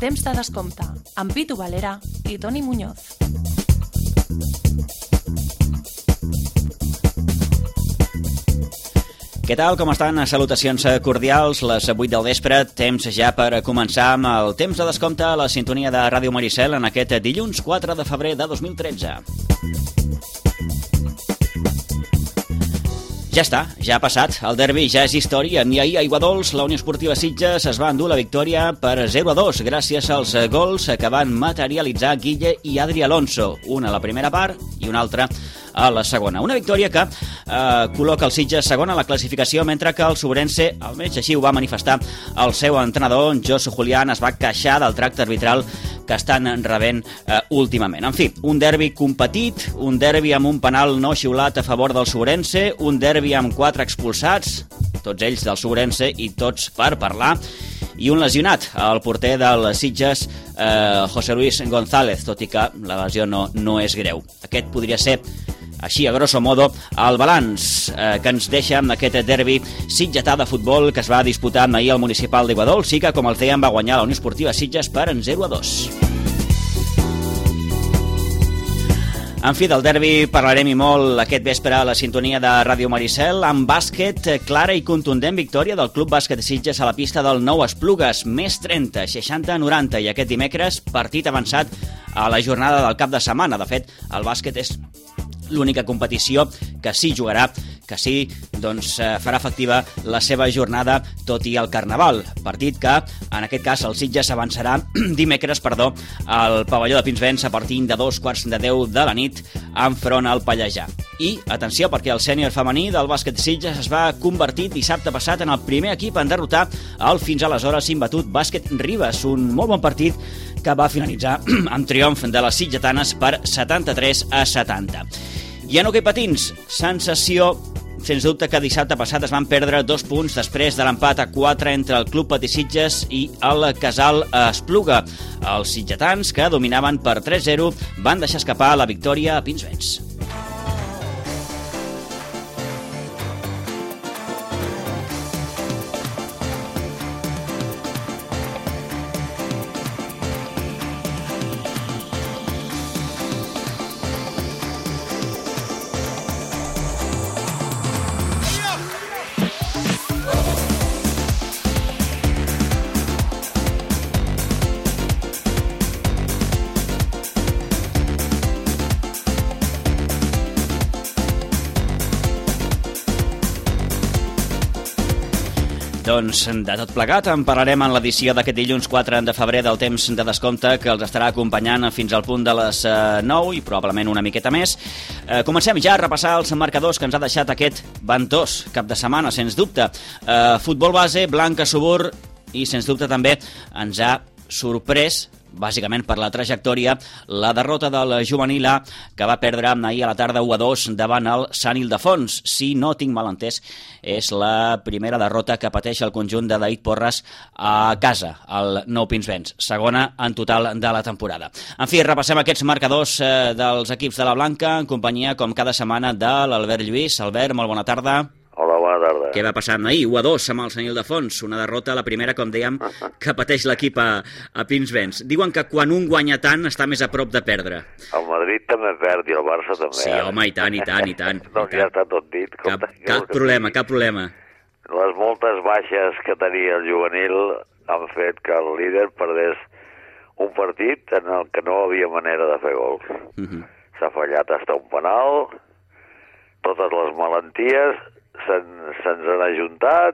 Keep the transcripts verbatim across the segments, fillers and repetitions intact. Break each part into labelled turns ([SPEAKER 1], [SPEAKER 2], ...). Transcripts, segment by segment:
[SPEAKER 1] Temps de descompte, amb Pitu Valera i Toni Muñoz.
[SPEAKER 2] Què tal, com estan? Salutacions cordials, les vuit del vespre, temps ja per començar amb el temps de descompte a la sintonia de Ràdio Maricel en aquest dilluns quatre de febrer de dos mil tretze. Ja està, ja ha passat, el derbi ja és història. Ni ahir a Aiguadols, la Unió Esportiva Sitges es va endur la victòria per zero a dos gràcies als gols que van materialitzar Guille i Adri Alonso, una a la primera part i una altra a la segona. Una victòria que eh, col·loca el Sitges segon a la classificació, mentre que el Sobrense, almenys així ho va manifestar el seu entrenador, Josu Julián, es va queixar del tracte arbitral que estan rebent eh, últimament. En fi, un derbi competit, un derbi amb un penal no xiulat a favor del Sobrense, un derbi amb quatre expulsats, tots ells del Sobrense i tots per parlar, i un lesionat, el porter del Sitges, eh, José Luis González, tot i que la lesió no, no és greu. Aquest podria ser, així a grosso modo, el balanç eh, que ens deixa amb aquest derbi sitgetà de futbol que es va disputar ahir al municipal d'Aiguadols i que, com els dèiem, va guanyar la Unió Esportiva Sitges per en zero a dos. En fi, del derbi parlarem i molt aquest vespre a la sintonia de Ràdio Maricel. En bàsquet, clara i contundent victòria del Club Bàsquet Sitges a la pista del Nou Esplugues, més trenta, seixanta a noranta, i aquest dimecres partit avançat a la jornada del cap de setmana. De fet, el bàsquet és l'única competició que sí jugarà, que sí doncs, farà efectiva la seva jornada, tot i el Carnaval. Partit que, en aquest cas, el Sitges avançarà dimecres, perdó, al pavelló de Pinsbens a partir de dos quarts de deu de la nit enfront al Pallejà. I, atenció, perquè el sènior femení del bàsquet Sitges es va convertir dissabte passat en el primer equip en derrotar el fins aleshores imbatut Bàsquet Ribes, un molt bon partit que va finalitzar amb triomf de les sitgetanes per setanta-tres a setanta. I en hoquei patins, sensació, sens dubte, que dissabte passat es van perdre dos punts després de l'empat a quatre entre el Club Patí Sitges i el Casal Espluga. Els sitgetans, que dominaven per tres zero, van deixar escapar la victòria a Pinsbens. Doncs de tot plegat en parlarem en l'edició d'aquest dilluns quatre de febrer del temps de descompte, que els estarà acompanyant fins al punt de les nou i probablement una miqueta més. Eh, comencem ja a repassar els marcadors que ens ha deixat aquest ventós cap de setmana, sens dubte. Eh, futbol base, Blanca Subur, i sens dubte també ens ha sorprès, bàsicament per la trajectòria, la derrota del juvenil A, que va perdre ahir a la tarda u a dos davant el Sant Ildefons. Si no tinc mal entès, és la primera derrota que pateix el conjunt de David Porres a casa, al Nou Pinsbens, segona en total de la temporada. En fi, repassem aquests marcadors eh, dels equips de la Blanca, en companyia, com cada setmana, de l'Albert Lluís. Albert, molt bona tarda.
[SPEAKER 3] Hola, bona tarda.
[SPEAKER 2] Què va passar ahir? u a dos amb el Sant Ildefons, una derrota, la primera, com dèiem, que pateix l'equip a, a Pinsbens. Diuen que quan un guanya tant està més a prop de perdre.
[SPEAKER 3] El Madrid també perd i el Barça també.
[SPEAKER 2] Sí, home, i tant, i tant, i tant.
[SPEAKER 3] Doncs ja està tot dit.
[SPEAKER 2] Cap, cap problema, cap problema.
[SPEAKER 3] Les moltes baixes que tenia el juvenil han fet que el líder perdés un partit en el que no havia manera de fer gols. Uh -huh. S'ha fallat hasta un penal, totes les malenties se'ns se han ajuntat,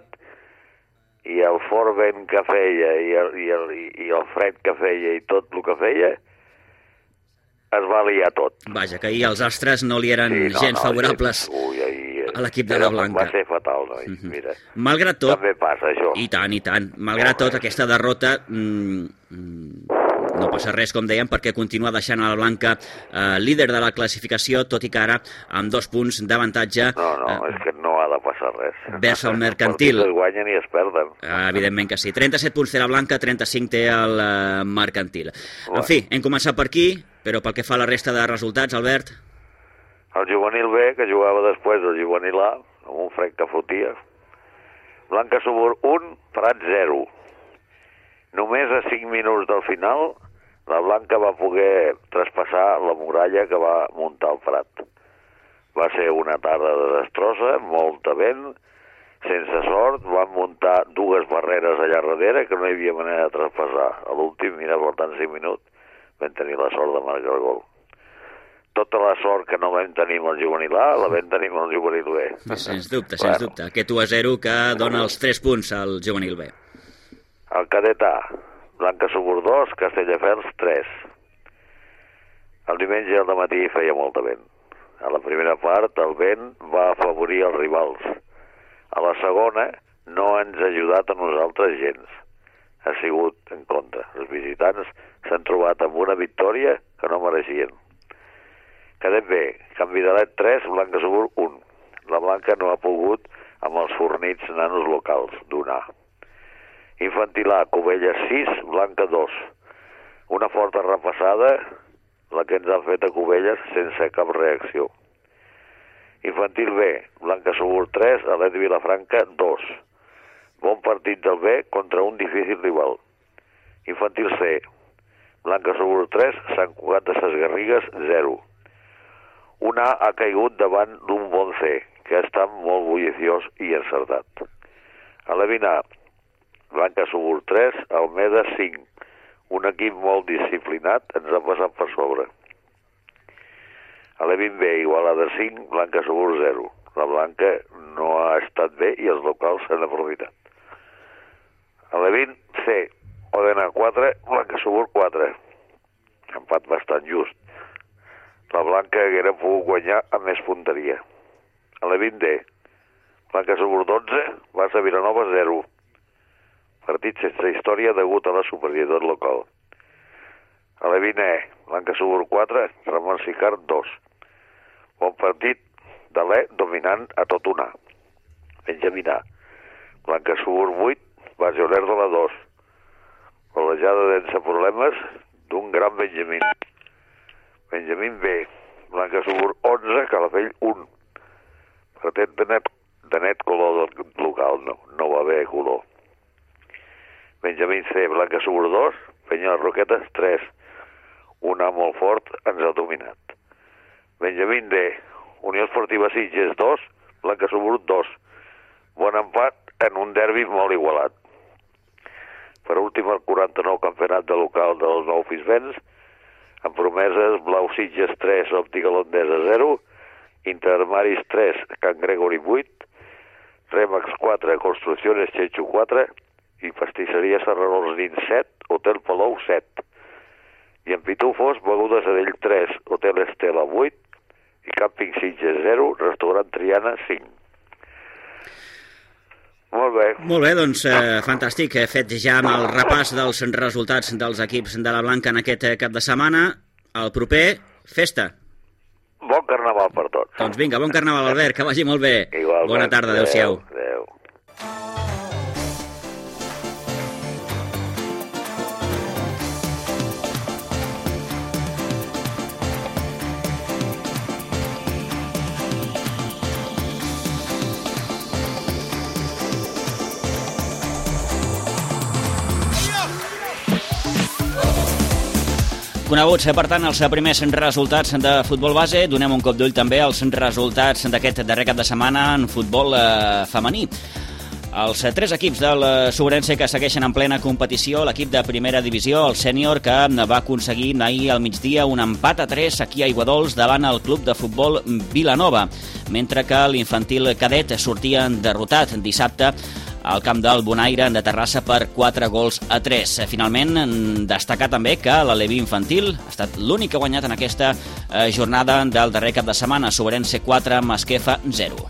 [SPEAKER 3] i el fort vent que feia i el, i, el, i el fred que feia i tot el que feia es va liar tot.
[SPEAKER 2] Vaja, que ahir els astres no li eren sí, no, gens no, favorables ui, ahir, a l'equip de la Blanca.
[SPEAKER 3] Va ser fatal, noi, uh -huh. Mira.
[SPEAKER 2] Malgrat tot...
[SPEAKER 3] També passa això.
[SPEAKER 2] I tant, i tant. Malgrat tot, aquesta derrota... Mm, mm, no passa res, com dèiem, perquè continua deixant a la Blanca eh, líder de la classificació, tot i que ara amb dos punts d'avantatge...
[SPEAKER 3] No, no, eh, és que no ha de passar res.
[SPEAKER 2] Vers el Mercantil.
[SPEAKER 3] Els guanyen i es perden.
[SPEAKER 2] Eh, evidentment que sí. trenta-set punts té la Blanca, trenta-cinc té el eh, Mercantil. En fi, hem començat per aquí, però pel que fa a la resta de resultats, Albert...
[SPEAKER 3] El juvenil B, que jugava després del juvenil A, amb un fred que fotia. Blanca Subur un, Prat zero. Només a cinc minuts del final, la Blanca va poder traspassar la muralla que va muntar el Prat. Va ser una tarda desastrosa, molta vent, sense sort, van muntar dues barreres allà darrere que no hi havia manera de traspassar. A l'últim, mira, faltant cinc minuts, vam tenir la sort de marcar el gol. Tota la sort que no vam tenir amb el juvenil A, la vam tenir amb el juvenil B.
[SPEAKER 2] Sens dubte, sens dubte. Aquest u a zero que dona els tres punts al juvenil B.
[SPEAKER 3] El cadet A, Blanca Subur dos, Castelldefels tres. El diumenge al matí feia molta vent. A la primera part el vent va afavorir els rivals. A la segona no ens ha ajudat a nosaltres gens. Ha sigut en contra. Els visitants s'han trobat amb una victòria que no mereixien. Cadet B, Can Vidalet tres, Blanca Subur un. La Blanca no ha pogut amb els fornits nanos locals donar. Infantil A, Cubelles sis, Blanca dos. Una forta repassada, la que ens han fet a Cubelles sense cap reacció. Infantil B, Blanca Subur tres, Alet Vilafranca dos. Bon partit del B contra un difícil rival. Infantil C, Blanca Subur tres, Sant Cugat de Ses Garrigues zero. Un A ha caigut davant d'un bon C, que ha estat molt bulliciós i encertat. Alevin A, Blanca Subur tres, Almeda cinc. Un equip molt disciplinat ens ha passat per sobre. Alevin B, Igualada cinc, Blanca Subur zero. La Blanca no ha estat bé i els locals s'han aprofitat. Alevin C, Odena quatre, Blanca Subur quatre. Empat bastant just. La Blanca haguera pogut guanyar amb més punteria. Alevin D, Blanca Subur dotze, Barça Vilanova zero. Partit sense història degut a la superioritat local. Alevin E, Blanca Subur quatre, Ramon Sicart dos. Bon partit de l'E dominant a tot un A. Benjamín A, Blanca Subur vuit, Base Olèrdola dos. Golejada sense problemes d'un gran Benjamín. Benjamín B, Blanca Subur onze, Calafell un. Partit de net, de net color local, no, no va haver color. Benjamín C, Blanca Subur dos, Penyal Roquetes tres. Un A molt fort ens ha dominat. Benjamín D, Unió Esportiva Sitges dos, Blanca Subur dos. Bon empat en un derbi molt igualat. Per últim, el quaranta-nou campionat de local dels nou Fisbens, amb promeses Blau Sitges tres, Òptica Londesa zero, Intermaris tres, Can Gregori vuit, Remax quatre, Construcciones Chechu quatre i Pastisseria Serrarols Nin set, Hotel Palou set. I en Pitufos, Begudes Adell tres, Hotel Estela vuit i Càmping Sitges zero, Restaurant Triana cinc. Molt bé.
[SPEAKER 2] Molt bé, doncs eh, fantàstic. He fet ja amb el repàs dels resultats dels equips de la Blanca en aquest cap de setmana. El proper, festa.
[SPEAKER 3] Bon carnaval per tots.
[SPEAKER 2] Doncs vinga, bon carnaval, Albert, que vagi molt bé.
[SPEAKER 3] Igualment.
[SPEAKER 2] Bona tarda, adéu-siau.
[SPEAKER 3] Adéu.
[SPEAKER 2] Coneguts, per tant, els primers resultats de futbol base. Donem un cop d'ull també als resultats d'aquest darrer cap de setmana en futbol eh, femení. Els tres equips del Sobrense que segueixen en plena competició, l'equip de primera divisió, el sènior, que va aconseguir ahir al migdia un empat a tres aquí a Aiguadols davant el club de futbol Vilanova, mentre que l'infantil cadet sortia derrotat dissabte al camp del Bonaire de Terrassa per quatre gols a tres. Finalment, destacar també que l'Aleví infantil ha estat l'únic que ha guanyat en aquesta jornada del darrer cap de setmana. Sobrense quatre, Masquefa zero.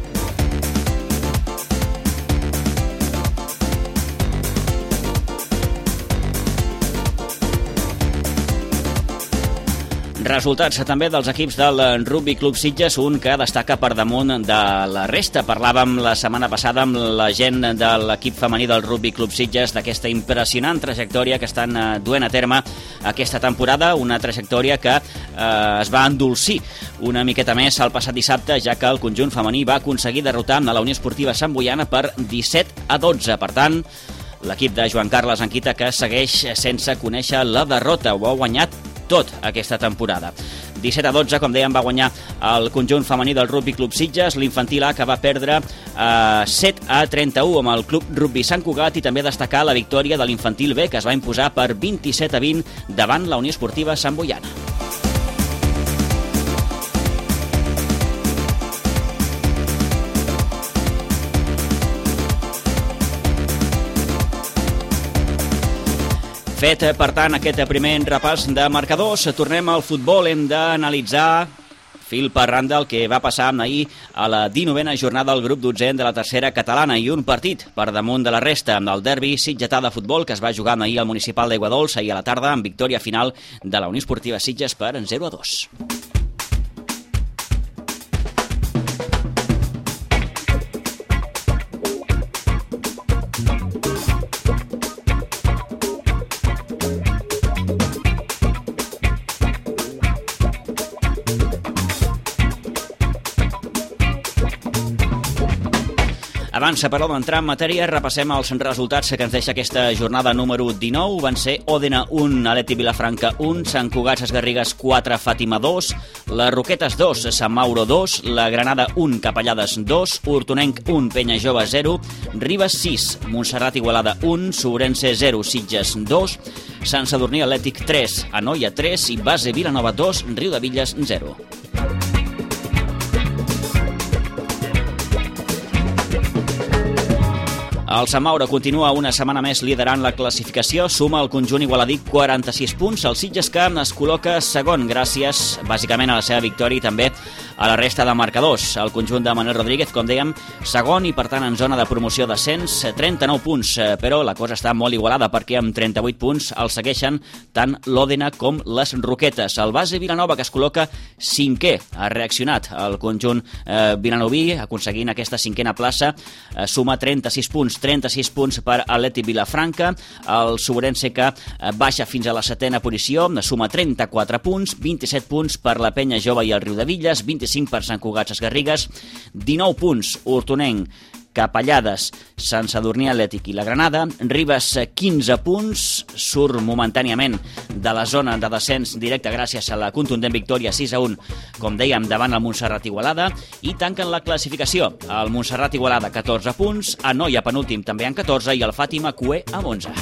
[SPEAKER 2] Resultats també dels equips del Rugby Club Sitges, un que destaca per damunt de la resta. Parlàvem la setmana passada amb la gent de l'equip femení del Rugby Club Sitges d'aquesta impressionant trajectòria que estan duent a terme aquesta temporada, una trajectòria que eh, es va endolcir una miqueta més el passat dissabte, ja que el conjunt femení va aconseguir derrotar a la Unió Esportiva Sant Boiana per disset a dotze. Per tant, l'equip de Joan Carles Anquita, que segueix sense conèixer la derrota. Ho ha guanyat tot aquesta temporada. disset a dotze, com dèiem, va guanyar el conjunt femení del Rugby Club Sitges, l'infantil A, que va perdre eh, set a trenta-u amb el Club Rugby Sant Cugat, i també destacar la victòria de l'infantil B, que es va imposar per vint-i-set a vint davant la Unió Esportiva Sant Boiana. Fet, per tant, aquest primer repàs de marcadors, tornem al futbol. Hem d'analitzar fil per randa el que va passar ahir a la dinovena jornada del grup dotzè de la tercera catalana, i un partit per damunt de la resta, amb el derbi sitgetà de futbol que es va jugar ahir al municipal d'Aiguadols ahir a la tarda, amb victòria final de la Unió Esportiva Sitges per zero a dos. Abans, però, d'entrar en matèria, repassem els resultats que ens deixa aquesta jornada número dinou. Van ser Òdena un, Atlètic Vilafranca un, Sant Cugat Sesgarrigues quatre, Fàtima dos, les Roquetes dos, Sant Mauro dos, la Granada un, Capellades dos, Hortonenc un, Penya Jove zero, Ribes sis, Montserrat Igualada un, Sobrense zero, Sitges dos, Sant Sadurní Atlètic tres, Anoia tres i Base Vilanova dos, Riudebitlles zero. El Sant Mauro continua una setmana més liderant la classificació, suma el conjunt igualadí quaranta-sis punts, el Sitges que es col·loca segon gràcies bàsicament a la seva victòria i també a la resta de marcadors. El conjunt de Manuel Rodríguez, com dèiem, segon i per tant en zona de promoció d'ascens, trenta-nou punts, però la cosa està molt igualada perquè amb trenta-vuit punts el segueixen tant l'Òdena com les Roquetes. El Base Vilanova, que es col·loca cinquè, ha reaccionat el conjunt eh, vilanoví, aconseguint aquesta cinquena plaça, eh, suma trenta-sis punts, trenta-sis punts per Atlètic Vilafranca, el Sobrense que baixa fins a la setena posició, suma trenta-quatre punts, vint-i-set punts per la Penya Jove i el Riudebitlles, vint-i-cinc per Sant Cugat Sesgarrigues, dinou punts Hortonenc, Capellades, Sant Sadurní Atlètic i la Granada, Ribes quinze punts, surt momentàniament de la zona de descens directe gràcies a la contundent victòria sis a un, com dèiem, davant el Montserrat Igualada, i tanquen la classificació. El Montserrat Igualada, catorze punts, Anoia penúltim també en catorze i el Fàtima Cué amb onze.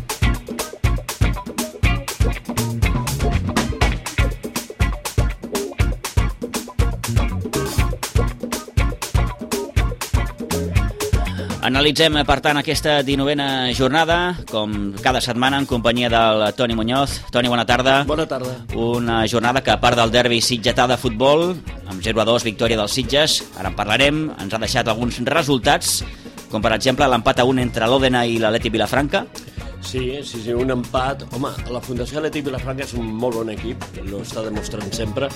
[SPEAKER 2] Analitzem, per tant, aquesta dinovena jornada, com cada setmana, en companyia del Toni Muñoz. Toni, bona tarda.
[SPEAKER 4] Bona tarda.
[SPEAKER 2] Una jornada que, a part del derbi sitgetà de futbol, amb zero a dos, victòria dels Sitges, ara en parlarem, ens ha deixat alguns resultats, com per exemple l'empat a un entre l'Òdena i l'Atlètic Vilafranca.
[SPEAKER 4] Sí, sí, sí, un empat. Home, la Fundació Atlètic Vilafranca és un molt bon equip, ho està demostrant sempre,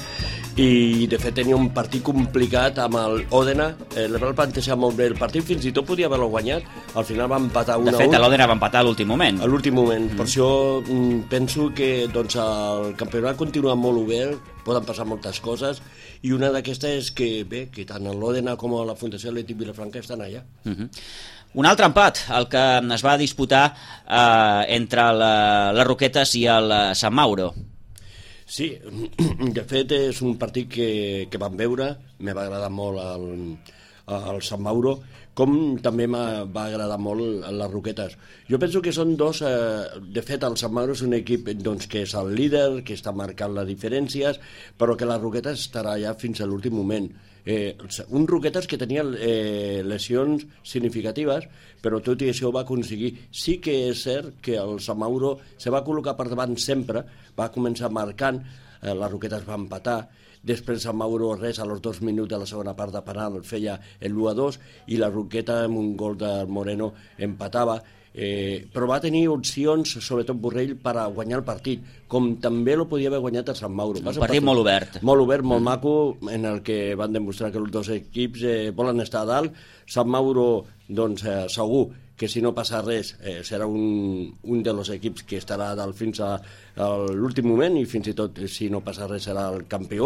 [SPEAKER 4] i de fet tenia un partit complicat amb el Òdena, eh, el va plantejar molt bé el partit, fins i tot podia haver-lo guanyat, al final va empatar un a un.
[SPEAKER 2] De fet, l'Òdena va empatar a l'últim moment.
[SPEAKER 4] A l'últim moment, mm. per això mm, penso que doncs, el campionat continua molt obert, poden passar moltes coses, i una d'aquestes és que, bé, que tant l'Òdena com la Fundació Atlètic Vilafranca estan allà. Mm-hmm.
[SPEAKER 2] Un altre empat, el que es va disputar eh, entre la, les Roquetes i el Sant Mauro.
[SPEAKER 4] Sí, de fet és un partit que, que vam veure, me va agradar molt el, el Sant Mauro, com també m'ha va agradar molt les Roquetes. Jo penso que són dos, eh, de fet el Sant Mauro és un equip doncs, que és el líder, que està marcant les diferències, però que les Roquetes estarà allà fins a l'últim moment. Eh, un Roquetes que tenia eh, lesions significatives, però tot i això va aconseguir. Sí que és cert que el Sant Mauro se va col·locar per davant sempre, va començar marcant, eh, les Roquetes va empatar, després Sant Mauro res, a los dos minuts de la segona part de penal feia el u a dos i la Roqueta amb un gol del Moreno empatava. Eh, però va tenir opcions, sobretot Borrell, per a guanyar el partit, com també lo podia haver guanyat el Sant Mauro.
[SPEAKER 2] Un partit, partit molt obert.
[SPEAKER 4] Molt obert, molt mm. maco, en el que van demostrar que els dos equips eh, volen estar a dalt. Sant Mauro, doncs, eh, segur que si no passa res eh, serà un, un dels equips que estarà a dalt fins a, a l'últim moment, i fins i tot si no passa res serà el campió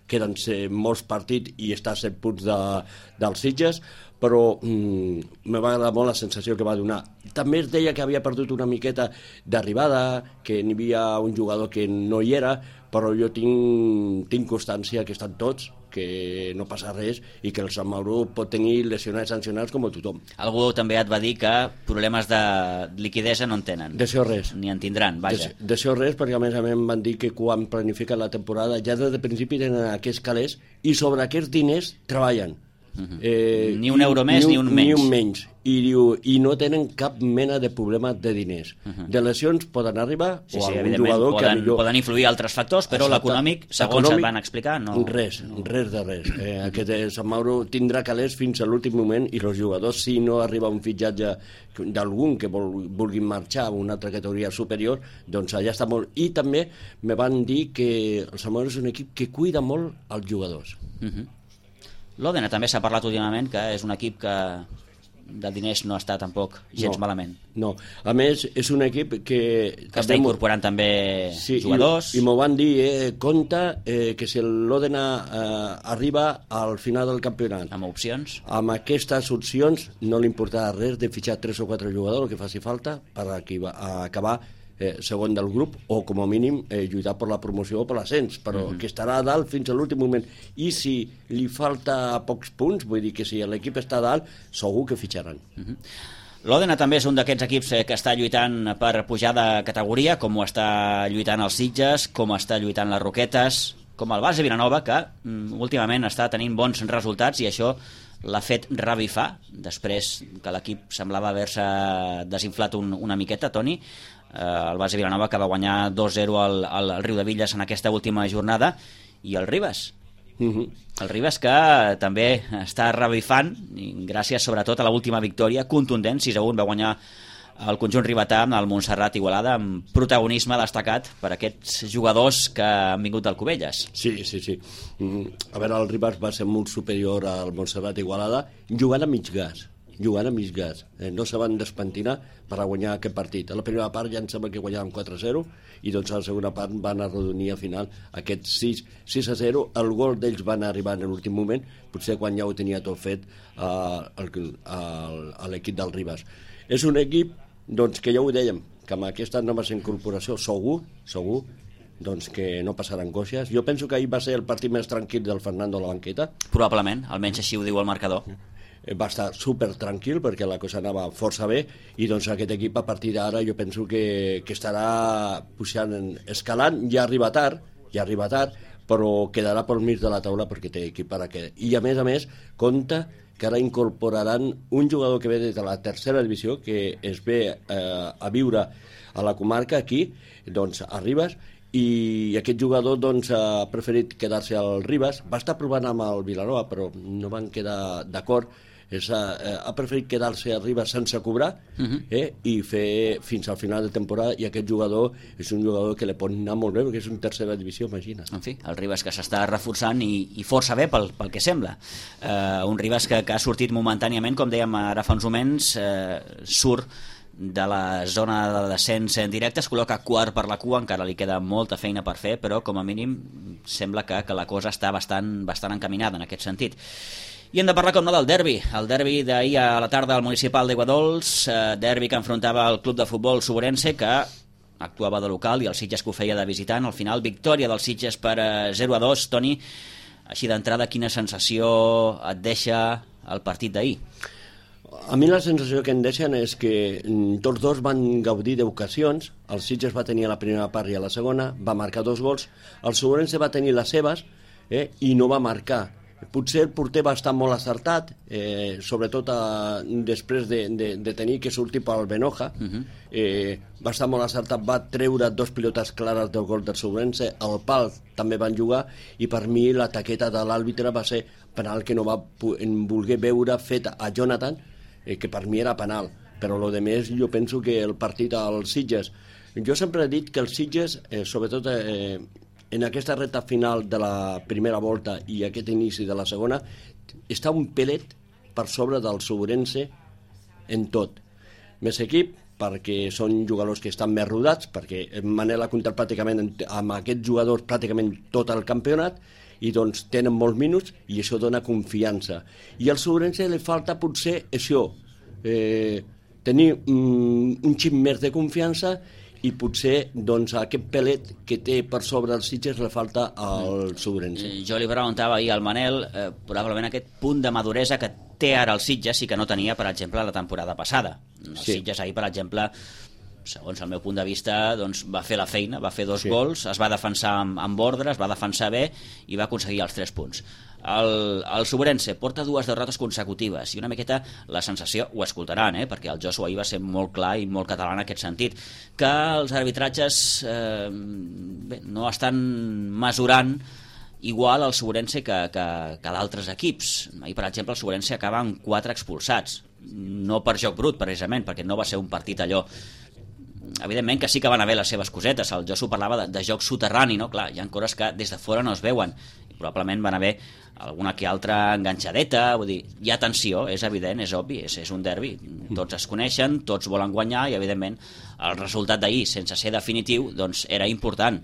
[SPEAKER 4] queden molts partits i està a set punts de, dels Sitges, però mm, me va agradar molt la sensació que va donar. També es deia que havia perdut una miqueta d'arribada, que n'hi havia un jugador que no hi era, però jo tinc, tinc constància que estan tots, que no passa res i que el Sant Mauro pot tenir lesionats sancionats com a tothom.
[SPEAKER 2] Algú també et va dir que problemes de liquidesa no en tenen.
[SPEAKER 4] D'això res.
[SPEAKER 2] Ni en tindran, vaja.
[SPEAKER 4] D'això res, perquè a més a més em van dir que quan planifiquen la temporada ja des de principi tenen aquests calés i sobre aquests diners treballen.
[SPEAKER 2] Uh-huh. eh, ni un euro més ni un, ni un menys.
[SPEAKER 4] Ni un menys. I, diu, I no tenen cap mena de problema de diners. Uh-huh. De lesions poden arribar,
[SPEAKER 2] sí,
[SPEAKER 4] o
[SPEAKER 2] sí,
[SPEAKER 4] algun jugador
[SPEAKER 2] poden,
[SPEAKER 4] que millor...
[SPEAKER 2] poden influir altres factors, però exacte, l'econòmic, segons econòmic, et van explicar, no...
[SPEAKER 4] Res, res de res. Eh, aquest Sant Mauro tindrà calés fins a l'últim moment i els jugadors, si no arriba un fitxatge d'algun que vol, vulguin marxar a una altra categoria superior, doncs allà està molt... I també me van dir que el Sant Mauro és un equip que cuida molt els jugadors.
[SPEAKER 2] Uh-huh. L'Òdena també s'ha parlat últimament que és un equip que de diners no està tampoc gens
[SPEAKER 4] no,
[SPEAKER 2] malament.
[SPEAKER 4] No, a més és un equip que...
[SPEAKER 2] Que està incorporant també
[SPEAKER 4] sí,
[SPEAKER 2] jugadors.
[SPEAKER 4] I, i m'ho van dir, eh, compte eh, que si l'Òdena eh, arriba al final del campionat
[SPEAKER 2] amb opcions,
[SPEAKER 4] amb aquestes opcions no li importarà res de fitxar tres o quatre jugadors, el que faci falta per acabar eh, segon del grup o com a mínim eh, lluitar per la promoció o per l'ascens, però uh-huh. que estarà a dalt fins a l'últim moment. I si li falta pocs punts, vull dir que si l'equip està a dalt, segur que fitxaran.
[SPEAKER 2] Uh-huh. L'Òdena també és un d'aquests equips que està lluitant per pujar de categoria, com ho està lluitant els Sitges, com està lluitant les Roquetes, com el Base Vilanova, que mm, últimament està tenint bons resultats i això l'ha fet revifar, després que l'equip semblava haver-se desinflat un, una miqueta, Toni. Eh, el Base Vilanova que va guanyar dos zero al, al, al Riudevilles en aquesta última jornada, i el Ribes. Uh-huh. El Ribes que també està revifant, i gràcies sobretot a l'última victòria contundent, sis a un va guanyar el conjunt ribetà amb el Montserrat Igualada, amb protagonisme destacat per aquests jugadors que han vingut del Cubelles.
[SPEAKER 4] Sí, sí, sí. A veure, el Ribes va ser molt superior al Montserrat Igualada jugant a mig gas. jugant a mig gas. Eh, no se van despentinar per a guanyar aquest partit. A la primera part ja em sembla que guanyàvem quatre a zero i doncs a la segona part van arrodonir al final aquest sis a zero. El gol d'ells van arribar en l'últim moment, potser quan ja ho tenia tot fet a l'equip del Ribes. És un equip doncs, que ja ho dèiem, que amb aquesta nova incorporació segur, segur, doncs que no passaran coixes. Jo penso que ahir va ser el partit més tranquil del Fernando a la banqueta.
[SPEAKER 2] Probablement, almenys així ho diu el marcador.
[SPEAKER 4] Va estar super tranquil perquè la cosa anava força bé i doncs aquest equip a partir d'ara jo penso que, que estarà pujant, escalant, ja arriba tard, ja arriba tard, però quedarà pel mig de la taula perquè té equip per a què. I a més a més, compte que ara incorporaran un jugador que ve des de la tercera divisió, que es ve eh, a viure a la comarca aquí, doncs a Ribes, i aquest jugador doncs, ha preferit quedar-se al Ribes. Va estar provant amb el Vilanova, però no van quedar d'acord. És, eh, ha preferit quedar-se a Ribes sense cobrar uh-huh. eh, i fer fins al final de temporada, i aquest jugador és un jugador que li pot anar molt bé perquè és un tercera divisió, imagina't.
[SPEAKER 2] En fi, el Ribes que s'està reforçant i, i força bé pel, pel que sembla. Uh, un Ribes que, que ha sortit momentàniament, com dèiem ara fa uns moments, uh, surt de la zona de descens en directe, es col·loca quart per la cua, encara li queda molta feina per fer, però com a mínim sembla que, que la cosa està bastant, bastant encaminada en aquest sentit. I hem de parlar, com no, del derbi. El derbi d'ahir a la tarda al municipal d'Aiguadols, eh, derbi que enfrontava el club de futbol Soborense, que actuava de local, i el Sitges que ho feia de visitant. Al final, victòria del Sitges per zero a dos. Toni, així d'entrada, quina sensació et deixa el partit d'ahir?
[SPEAKER 4] A mi la sensació que em deixen és que tots dos van gaudir d'ocasions. El Sitges va tenir a la primera part i a la segona, va marcar dos gols. El Soborense va tenir les seves eh, i no va marcar. Potser el porter va estar molt acertat, eh, sobretot a, després de, de, de tenir que sortir pel Benoja. Uh-huh. eh, va estar molt acertat, va treure dos pilotes clares del gol del Soborense, el pal també van jugar, i per mi la taqueta de l'àrbitre va ser penal que no va voler veure fet a Jonathan, eh, que per mi era penal, però lo de més jo penso que el partit als Sitges, jo sempre he dit que els Sitges, eh, sobretot eh, en aquesta recta final de la primera volta i aquest inici de la segona, està un pelet per sobre del Soborense en tot. Més equip, perquè són jugadors que estan més rodats, perquè Manel ha comptat pràcticament amb aquests jugadors pràcticament tot el campionat, i doncs tenen molts minuts i això dona confiança. I al Sobrense li falta potser això, eh, tenir mm, un xip més de confiança i potser doncs, aquest pelet que té per sobre els Sitges li falta al Sobrense.
[SPEAKER 2] Jo li preguntava ahir al Manel, eh, probablement aquest punt de maduresa que té ara el Sitges i que no tenia, per exemple, la temporada passada. El sí. Sitges ahir, per exemple, segons el meu punt de vista, doncs, va fer la feina, va fer dos sí. gols, es va defensar amb, amb ordre, es va defensar bé i va aconseguir els tres punts. El, el Sobrense porta dues derrotes consecutives i una miqueta la sensació, ho escoltaran, eh, perquè el Josu ahir va ser molt clar i molt català en aquest sentit, que els arbitratges eh, bé, no estan mesurant igual el Sobrense que, que, que d'altres equips. Ahir, per exemple, el Sobrense acaba amb quatre expulsats, no per joc brut, precisament, perquè no va ser un partit allò. Evidentment que sí que van haver les seves cosetes. El Josu parlava de, de joc soterrani, no? Clar, hi ha coses que des de fora no es veuen i probablement van haver alguna que altra enganxadeta, vull dir, hi ha tensió, és evident, és obvi, és, és un derbi, tots es coneixen, tots volen guanyar i evidentment el resultat d'ahir, sense ser definitiu, doncs era important.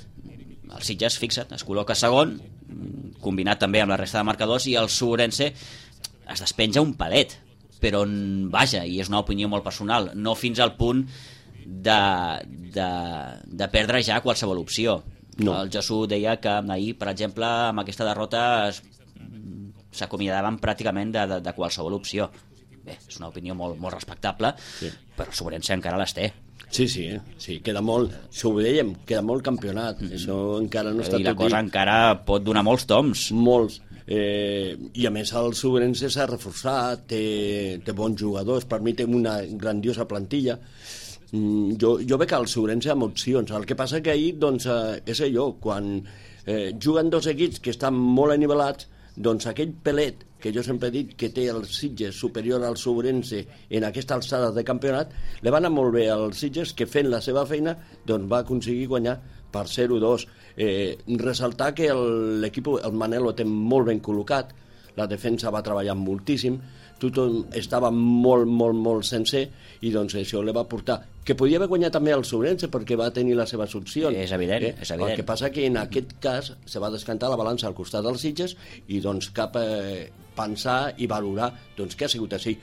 [SPEAKER 2] El Sitges, fixa't, es col·loca segon, combinat també amb la resta de marcadors, i el Sobrense es despenja un palet, però vaja, i és una opinió molt personal, no fins al punt de, de, de perdre ja qualsevol opció. No. El Josu deia que ahir, per exemple, amb aquesta derrota s'acomiadaven pràcticament de, de, de qualsevol opció. Bé, és una opinió molt, molt respectable, sí. Però el Sobrense encara les té.
[SPEAKER 4] Sí, sí, sí, queda molt, això ho dèiem, queda molt campionat, mm. això encara no està tot dit.
[SPEAKER 2] I la cosa encara pot donar molts toms.
[SPEAKER 4] Molts. Eh, i a més el Sobrense s'ha reforçat, té, té bons jugadors, per mi té una grandiosa plantilla. mm, jo, jo veig el Sobrense amb opcions, el que passa que ahir doncs, eh, és allò, quan eh, juguen dos equips que estan molt anivelats, doncs aquell pelet que jo sempre he dit que té el Sitges superior al Sobrense en aquesta alçada de campionat, li va anar molt bé als Sitges, que fent la seva feina doncs va aconseguir guanyar per zero dos. Eh, ressaltar que l'equip, el, el Manel ho té molt ben col·locat, la defensa va treballar moltíssim, tothom estava molt, molt, molt sencer, i doncs això li va portar, que podia haver guanyat també el Sobrense perquè va tenir les seves opcions.
[SPEAKER 2] És evident, eh? és evident.
[SPEAKER 4] El que passa que en aquest cas se va descantar la balança al costat dels Sitges i doncs cap a eh, pensar i valorar doncs què ha sigut així.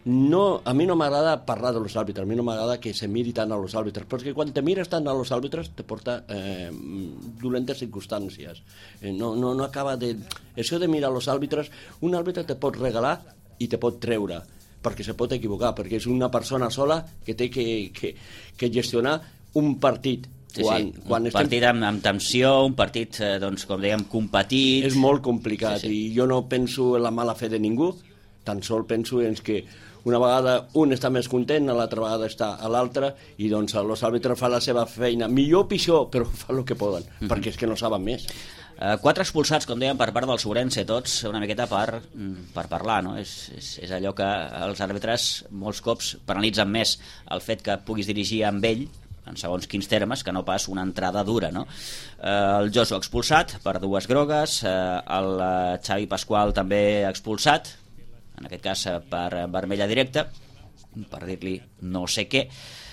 [SPEAKER 4] No, a mi no m'agrada parlar de los àrbitres, a mi no m'agrada que se miri tant a los àrbitres, perquè quan te mires tant a los àrbitres te porta eh, dolentes circumstàncies. Eh, no, no, no acaba de... Això de mirar a los àrbitres, un àrbitre te pot regalar i te pot treure, perquè se pot equivocar, perquè és una persona sola que té que, que, que gestionar un partit.
[SPEAKER 2] Sí, quan, sí. Quan un estem... partit amb, amb tensió, un partit, eh, doncs, com dèiem, competit...
[SPEAKER 4] És molt complicat, sí, sí. I jo no penso en la mala fe de ningú, tan sol penso en que una vegada un està més content, l'altra vegada està a l'altre, i doncs els àrbitres fan la seva feina, millor o pitjor, però fan el que poden, mm-hmm. perquè és que no saben més.
[SPEAKER 2] Uh, quatre expulsats, com dèiem, per part del Sobrense, tots una miqueta per, per parlar, no? És, és, és allò que els àrbitres molts cops penalitzen més el fet que puguis dirigir amb ell, en segons quins termes, que no pas una entrada dura, no? Uh, el Josu expulsat per dues grogues, uh, el uh, Xavi Pasqual també expulsat, en aquest cas uh, per vermella directa, per dir-li no sé què,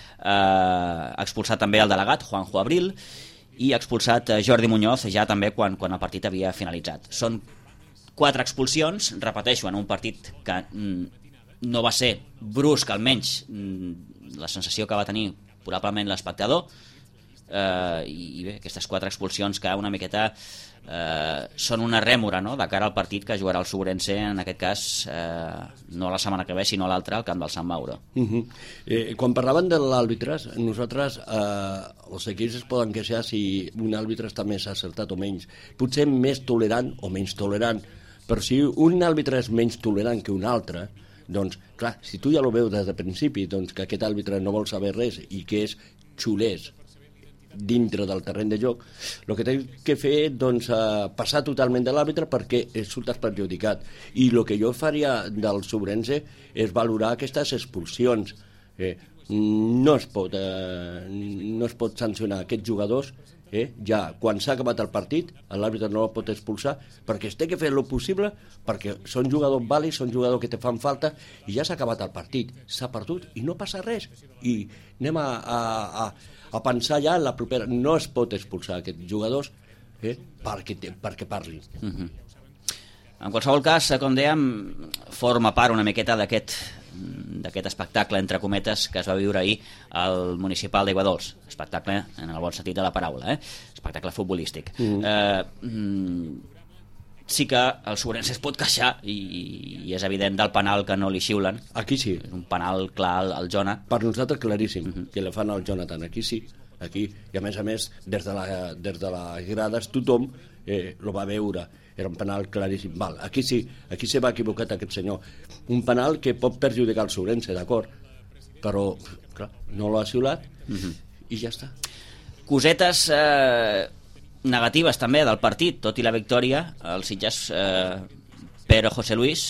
[SPEAKER 2] uh, expulsat també el delegat, Juanjo Abril, i expulsat Jordi Muñoz ja també quan, quan el partit havia finalitzat. Són quatre expulsions, repeteixo, en un partit que mm, no va ser brusc, almenys mm, la sensació que va tenir probablement l'espectador, eh, i, i bé, aquestes quatre expulsions que una miqueta eh, són una rèmora, no?, de cara al partit que jugarà el Sobrense, en aquest cas eh, no la setmana que ve sinó l'altra al camp del Sant Mauro.
[SPEAKER 4] Uh -huh. eh, quan parlaven de l'àrbitres, nosaltres eh, els equips es poden queixar si un àrbitre està més acertat o menys, potser més tolerant o menys tolerant, però si un àrbitre és menys tolerant que un altre, doncs clar, si tu ja ho veus des de principi, doncs que aquest àrbitre no vol saber res i que és xulès dintre del terreny de joc, el que té que fer doncs, eh, passar totalment de l'àrbitre perquè surtes perjudicat. I el que jo faria del Sobrense és valorar aquestes expulsions. Eh, no, es pot, eh, no es pot sancionar aquests jugadors eh, ja quan s'ha acabat el partit, l'àrbitre no el pot expulsar perquè es té que fer el possible, perquè són jugadors vàlids, són jugadors que te fan falta i ja s'ha acabat el partit, s'ha perdut i no passa res, i anem a, a, a, a pensar ja en la propera. No es pot expulsar aquests jugadors eh? perquè, perquè parli.
[SPEAKER 2] Uh-huh. En qualsevol cas, com dèiem, forma part una miqueta d'aquest d'aquest espectacle, entre cometes, que es va viure ahir al municipal d'Aiguadols. Espectacle en el bon sentit de la paraula, eh? Espectacle futbolístic. Uh-huh. Eh, mm, sí que el Sobrense es pot queixar i, i és evident del penal que no li xiulen.
[SPEAKER 4] Aquí sí.
[SPEAKER 2] És un penal clar al, al Jona.
[SPEAKER 4] Per nosaltres claríssim,
[SPEAKER 2] uh-huh.
[SPEAKER 4] que le fan al Jonathan. Aquí sí, aquí. I a més a més, des de, la, des de les grades tothom eh, lo va veure. Era un penal claríssim. Val, aquí sí, aquí se va equivocat aquest senyor. Un penal que pot perjudicar el Sobrense, d'acord, però clar, no l'ha xiulat uh-huh. i ja està.
[SPEAKER 2] Cosetes eh, negatives també del partit, tot i la victòria, el Sitges, eh, Pedro José Luis,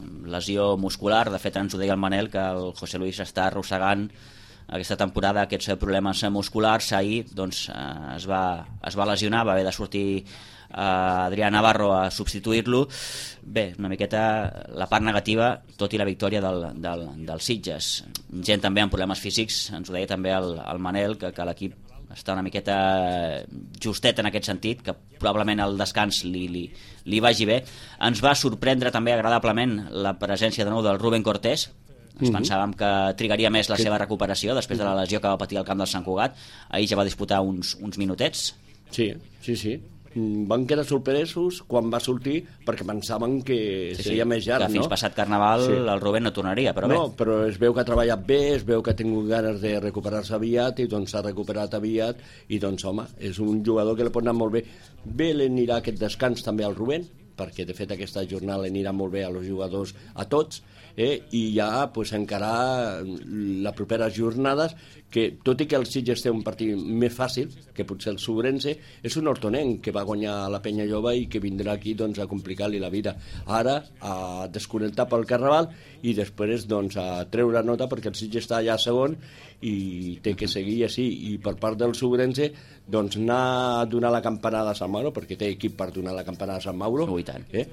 [SPEAKER 2] lesió muscular, de fet ens ho deia el Manel, que el José Luis està arrossegant aquesta temporada aquests problemes musculars. Ahir doncs, eh, es, va, es va lesionar, va haver de sortir eh, Adrià Navarro a substituir-lo. Bé, una miqueta la part negativa, tot i la victòria del, del, del Sitges. Gent també amb problemes físics, ens ho deia també el, el Manel, que, que l'equip està una miqueta justet en aquest sentit, que probablement el descans li, li, li vagi bé. Ens va sorprendre també agradablement la presència de nou del Rubén Cortés. Ens uh-huh. pensàvem que trigaria més la que... seva recuperació després de la lesió que va patir al camp del Sant Cugat. Ahir ja va disputar uns, uns minutets.
[SPEAKER 4] Sí, sí, sí. Van quedar sorpresos quan va sortir perquè pensaven que
[SPEAKER 2] sí,
[SPEAKER 4] seria
[SPEAKER 2] sí,
[SPEAKER 4] més llarg,
[SPEAKER 2] que fins
[SPEAKER 4] no?
[SPEAKER 2] passat Carnaval sí. el Rubén no tornaria, però
[SPEAKER 4] no,
[SPEAKER 2] bé.
[SPEAKER 4] Però es veu que ha treballat bé, es veu que ha tingut ganes de recuperar-se aviat i doncs s'ha recuperat aviat i doncs home, és un jugador que li pot anar molt bé. Bé li anirà aquest descans també al Rubén, perquè de fet aquesta jornada li anirà molt bé als jugadors a tots, eh? I ja pues, encarar les properes jornades, que tot i que el Sitges té un partit més fàcil que potser el Sobrense, és un hortonenc que va guanyar a la Penya Jove i que vindrà aquí doncs, a complicar-li la vida. Ara a desconnectar pel Carnaval i després doncs, a treure nota perquè el Sitges està allà segon i té que seguir així. I per part del Sobrense doncs, anar a donar la campanada a Sant Mauro, perquè té equip per donar la campanada a Sant Mauro.
[SPEAKER 2] Oh, i tant.
[SPEAKER 4] Eh?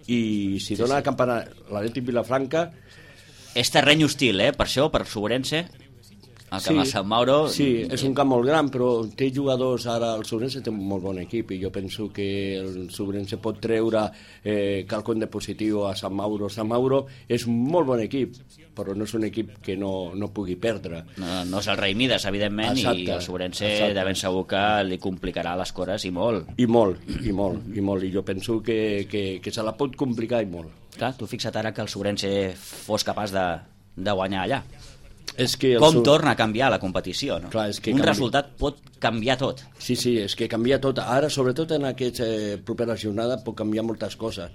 [SPEAKER 4] I si sí, dona sí. la campanada l'Atlètic Vilafranca...
[SPEAKER 2] És terreny hostil, eh? Per això, per Sobrense, el camp sí, de Sant Mauro...
[SPEAKER 4] Sí, és un camp molt gran, però té jugadors, ara el Sobrense té un molt bon equip i jo penso que el Sobrense pot treure eh, quelcom de positiu a Sant Mauro. Sant Mauro és un molt bon equip, però no és un equip que no, no pugui perdre. No,
[SPEAKER 2] no és el rei Mides, evidentment, exacte, i el Sobrense de ben segur que li complicarà les coses i molt.
[SPEAKER 4] I molt, i molt, i molt, i jo penso que, que, que se la pot complicar i molt.
[SPEAKER 2] Clar, tu fixa't ara que el Sobrense fos capaç de, de guanyar allà.
[SPEAKER 4] És que
[SPEAKER 2] Com
[SPEAKER 4] sub...
[SPEAKER 2] torna a canviar la competició, no?
[SPEAKER 4] Clar, és que
[SPEAKER 2] un
[SPEAKER 4] canvi...
[SPEAKER 2] resultat pot canviar tot.
[SPEAKER 4] Sí, sí, és que canvia tot. Ara, sobretot en aquesta eh, propera jornada, pot canviar moltes coses.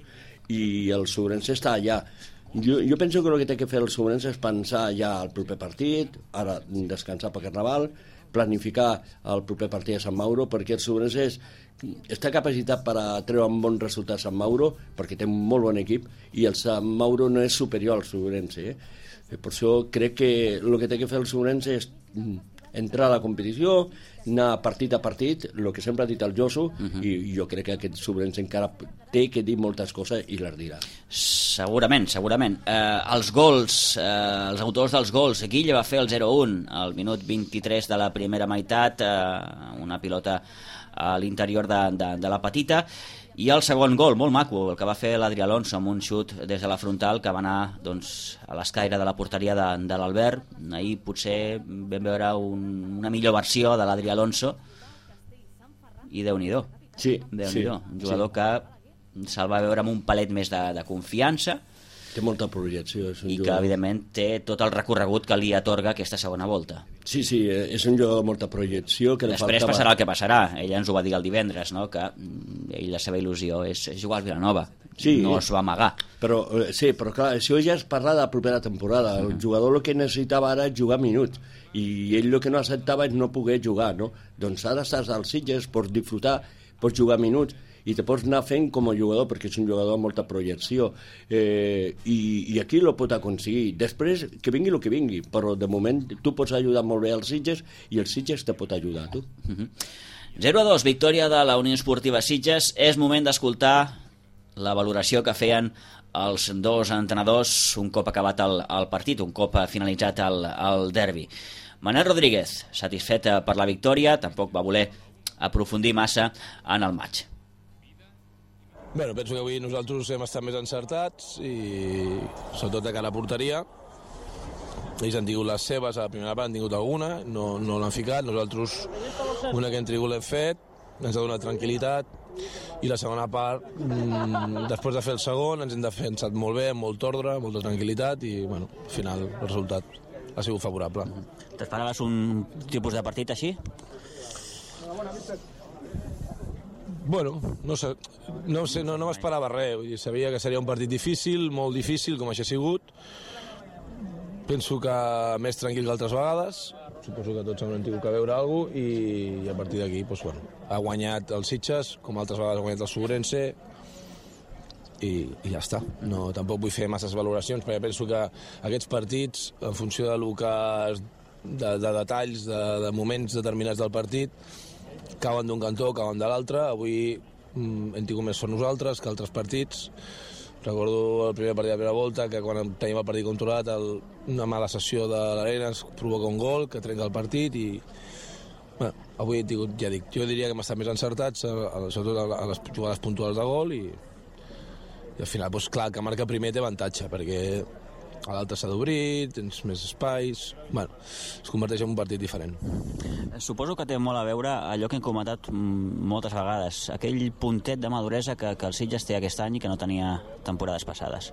[SPEAKER 4] I el Sobrense està allà. Jo, jo penso que el que té que fer el Sobrense és pensar ja al proper partit, ara descansar per Carnaval, planificar el proper partit a Sant Mauro, perquè el Sobrense és, està capacitat per a treure un bon resultat a Sant Mauro, perquè té un molt bon equip, i el Sant Mauro no és superior al Sobrense, eh? Per això crec que el que té que fer el Sobrense és entrar a la competició, anar partit a partit, el que sempre ha dit el Josu, uh-huh. i jo crec que aquest Sobrense encara té que dir moltes coses i les dirà.
[SPEAKER 2] Segurament, segurament. Eh, els gols, eh, els autors dels gols, Guille va fer el zero un al minut vint-i-tres de la primera meitat, eh, una pilota a l'interior de, de, de la petita, i el segon gol, molt maco, el que va fer l'Adri Alonso amb un xut des de la frontal que va anar doncs, a l'escaire de la porteria de, de l'Albert. Ahir potser vam veure un, una millor versió de l'Adri Alonso i Déu-n'hi-do.
[SPEAKER 4] Sí,
[SPEAKER 2] Déu-n'hi-do.
[SPEAKER 4] sí,
[SPEAKER 2] Un jugador sí. que se'l va veure amb un palet més de, de confiança.
[SPEAKER 4] Té molta projecció. És un
[SPEAKER 2] I
[SPEAKER 4] jugador...
[SPEAKER 2] que, evidentment, té tot el recorregut que li atorga aquesta segona volta.
[SPEAKER 4] Sí, sí, és un jugador amb molta projecció. Que
[SPEAKER 2] Després
[SPEAKER 4] faltava...
[SPEAKER 2] passarà el que passarà. Ella ens ho va dir el divendres, no? Que ell, la seva il·lusió és, és jugar al Vilanova. Sí, no es va amagar.
[SPEAKER 4] Però, sí, però clar, això ja es parla de la propera temporada. El uh-huh. jugador el que necessitava ara és jugar minuts. I ell el que no acceptava és no poder jugar, no? Doncs ara estàs als Sitges, pots disfrutar, pots jugar minuts, i te pots anar fent com a jugador, perquè és un jugador amb molta projecció, eh, i, i aquí lo pot aconseguir. Després, que vingui el que vingui, però de moment tu pots ajudar molt bé als Sitges i el Sitges te pot ajudar, tu.
[SPEAKER 2] Uh-huh. zero a dos, victòria de la Unió Esportiva Sitges. És moment d'escoltar la valoració que feien els dos entrenadors un cop acabat el, el partit, un cop finalitzat el, el derbi. Manel Rodríguez, satisfet per la victòria, tampoc va voler aprofundir massa en el maig.
[SPEAKER 5] Bé, penso que avui nosaltres hem estat més encertats i sobretot de cara a porteria. Ells han tingut les seves, a la primera part han tingut alguna, no, no l'han ficat, nosaltres una que hem trigut l'hem fet, ens ha donat tranquil·litat, i la segona part, mmm, després de fer el segon, ens hem defensat molt bé, amb molt ordre, molta tranquil·litat, i bueno, al final el resultat ha sigut favorable.
[SPEAKER 2] T'esperaves un tipus de partit així?
[SPEAKER 5] Bueno, no sé, no, sé, no, no m'esperava res, vull dir, sabia que seria un partit difícil, molt difícil, com això ha sigut. Penso que més tranquil que altres vegades, suposo que tots hem tingut que veure alguna cosa, i, i a partir d'aquí, doncs, bueno, ha guanyat el Sitges, com altres vegades ha guanyat el Sobrense, i, i ja està. No, tampoc vull fer masses valoracions, perquè penso que aquests partits, en funció de, que es, de, de detalls, de, de moments determinats del partit, cauen d'un cantó, cauen de l'altre. Avui mm, hem tingut més sort nosaltres que altres partits. Recordo el primer partit de la primera volta, que quan tenim el partit controlat, el, una mala sessió de l'Arena ens provoca un gol que trenca el partit i... Bueno, avui he tingut, ja dic, jo diria que hem estat més encertats, a, a, sobretot a les jugades puntuals de gol, i, i al final, doncs, clar, que marca primer té avantatge, perquè a l'altre s'ha d'obrir, tens més espais... Bueno, es converteix en un partit diferent.
[SPEAKER 2] Suposo que té molt a veure allò que hem comentat moltes vegades, aquell puntet de maduresa que, que el Sitges té aquest any i que no tenia temporades passades.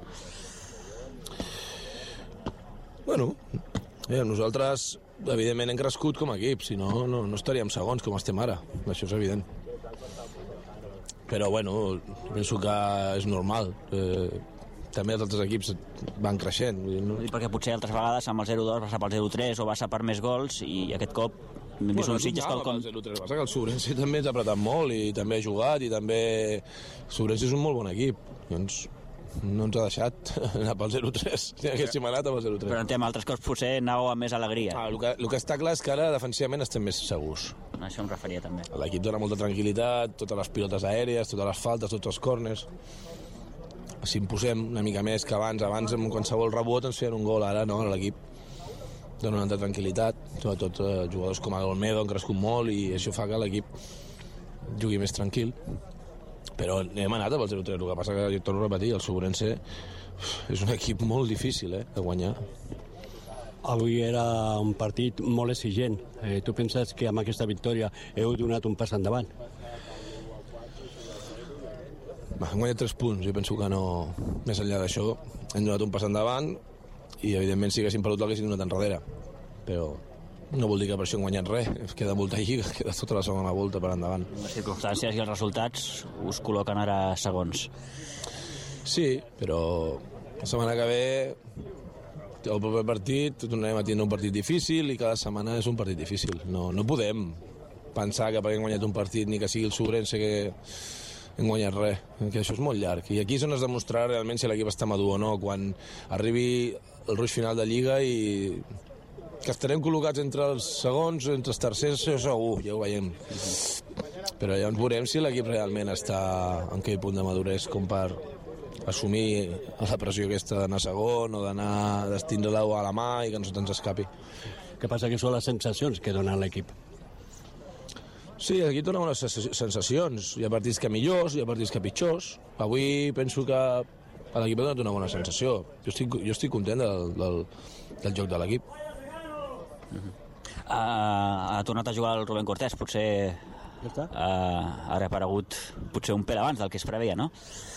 [SPEAKER 5] Bueno, eh, nosaltres evidentment hem crescut com a equip, si no, no, no estaríem segons com estem ara, això és evident. Però bueno, penso que és normal. Eh, també els altres equips van creixent. No?
[SPEAKER 2] Perquè potser altres vegades amb el zero dos vas a pel zero tres o vas a per més gols, i aquest cop hem vist
[SPEAKER 5] bueno,
[SPEAKER 2] un Sitges que el com...
[SPEAKER 5] zero tres. Passa que el Sobrense també ens ha apretat molt i també ha jugat, i també el Sobrense és un molt bon equip. Doncs no ens ha deixat anar pel zero tres. Si haguéssim anat pel zero tres.
[SPEAKER 2] Però en altres cops potser anàveu amb més alegria.
[SPEAKER 5] Ah, el, que, el que està clar és que ara defensivament estem més segurs.
[SPEAKER 2] A això em referia també.
[SPEAKER 5] L'equip dona molta tranquil·litat, totes les pilotes aèries, totes les faltes, tots els córners. Si imposem una mica més que abans, abans amb qualsevol rebot ens feien un gol, ara no, l'equip dona una altra tranquil·litat, sobretot eh, jugadors com el Olmedo han crescut molt i això fa que l'equip jugui més tranquil. Però hem anat amb el zero tres, el que passa que, jo torno a repetir, el Sobrense és un equip molt difícil eh, de guanyar.
[SPEAKER 6] Avui era un partit molt exigent. Eh, tu penses que amb aquesta victòria heu donat un pas endavant?
[SPEAKER 5] Hem guanyat tres punts, jo penso que no, més enllà d'això, hem donat un pas endavant i evidentment si haguéssim perdut l'haguéssim donat enrere, però no vol dir que per això hem guanyat res, queda molta lliga, queda tota la segona volta per endavant.
[SPEAKER 2] Les circumstàncies i els resultats us col·loquen ara segons.
[SPEAKER 5] Sí, però la setmana que ve el proper partit tornarem a tenir un partit difícil i cada setmana és un partit difícil. No, no podem pensar que perquè hem guanyat un partit ni que sigui el Sobrense que hem guanyat res, que això és molt llarg. I aquí és on es demostrarà realment si l'equip està madur o no, quan arribi el ruix final de Lliga i que estarem col·locats entre els segons, entre els tercers, això segur, ja ho veiem. Però llavors veurem si l'equip realment està en aquell punt de maduresa com per assumir la pressió aquesta d'anar segon o d'anar d'estindre-la a la mà i que no se te'ns escapi.
[SPEAKER 6] Què passa que són les sensacions que dona l'equip?
[SPEAKER 5] Sí, aquí dona unes sensacions. Hi ha partits que millors, hi ha partits que pitjors. Avui penso que a l'equip ha donat una bona sensació. Jo estic, jo estic content del, del, del joc de l'equip.
[SPEAKER 2] Uh-huh. uh, ha tornat a jugar el Rubén Cortés, potser uh, ha reaparegut potser un pel abans del que es preveia, no?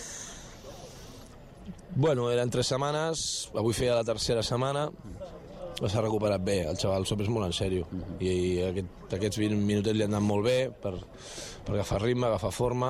[SPEAKER 5] Bueno, eren tres setmanes, avui feia la tercera setmana, s'ha recuperat bé, el xaval s'ho pres molt en sèrio, uh-huh. i aquest, aquests vint minutets li han anat molt bé per, per agafar ritme, agafar forma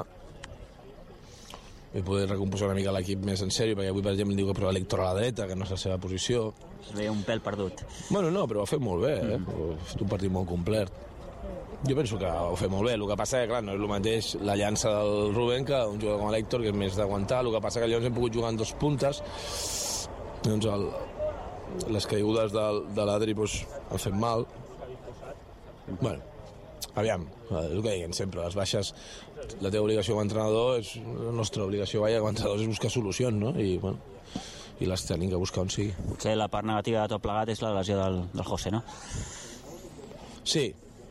[SPEAKER 5] i poder recomposar una mica l'equip més en sèrio, perquè avui per exemple diu que prova l'Héctor a la dreta, que no és la seva posició.
[SPEAKER 2] Es veia un pèl perdut.
[SPEAKER 5] Bueno, no, però ho ha fet molt bé, eh? Uh-huh. Ha fet un partit molt complet. Jo penso que ho ha fet molt bé, el que passa que clar, no és el mateix la llança del Rubén que un jugador com l'Héctor, que és més d'aguantar, el que passa que llavors hem pogut jugar en dos puntes, doncs el, les caigudes de, de l'Adri doncs, han fet mal. Bueno, aviam, el que diguem sempre, les baixes, la teva obligació com a entrenador és la nostra obligació, vaja, com a entrenador és buscar solucions, no? I, bueno, i les tenim que buscar on sigui.
[SPEAKER 2] Potser la part negativa de tot plegat és la lesió del, del José, no?
[SPEAKER 5] Sí,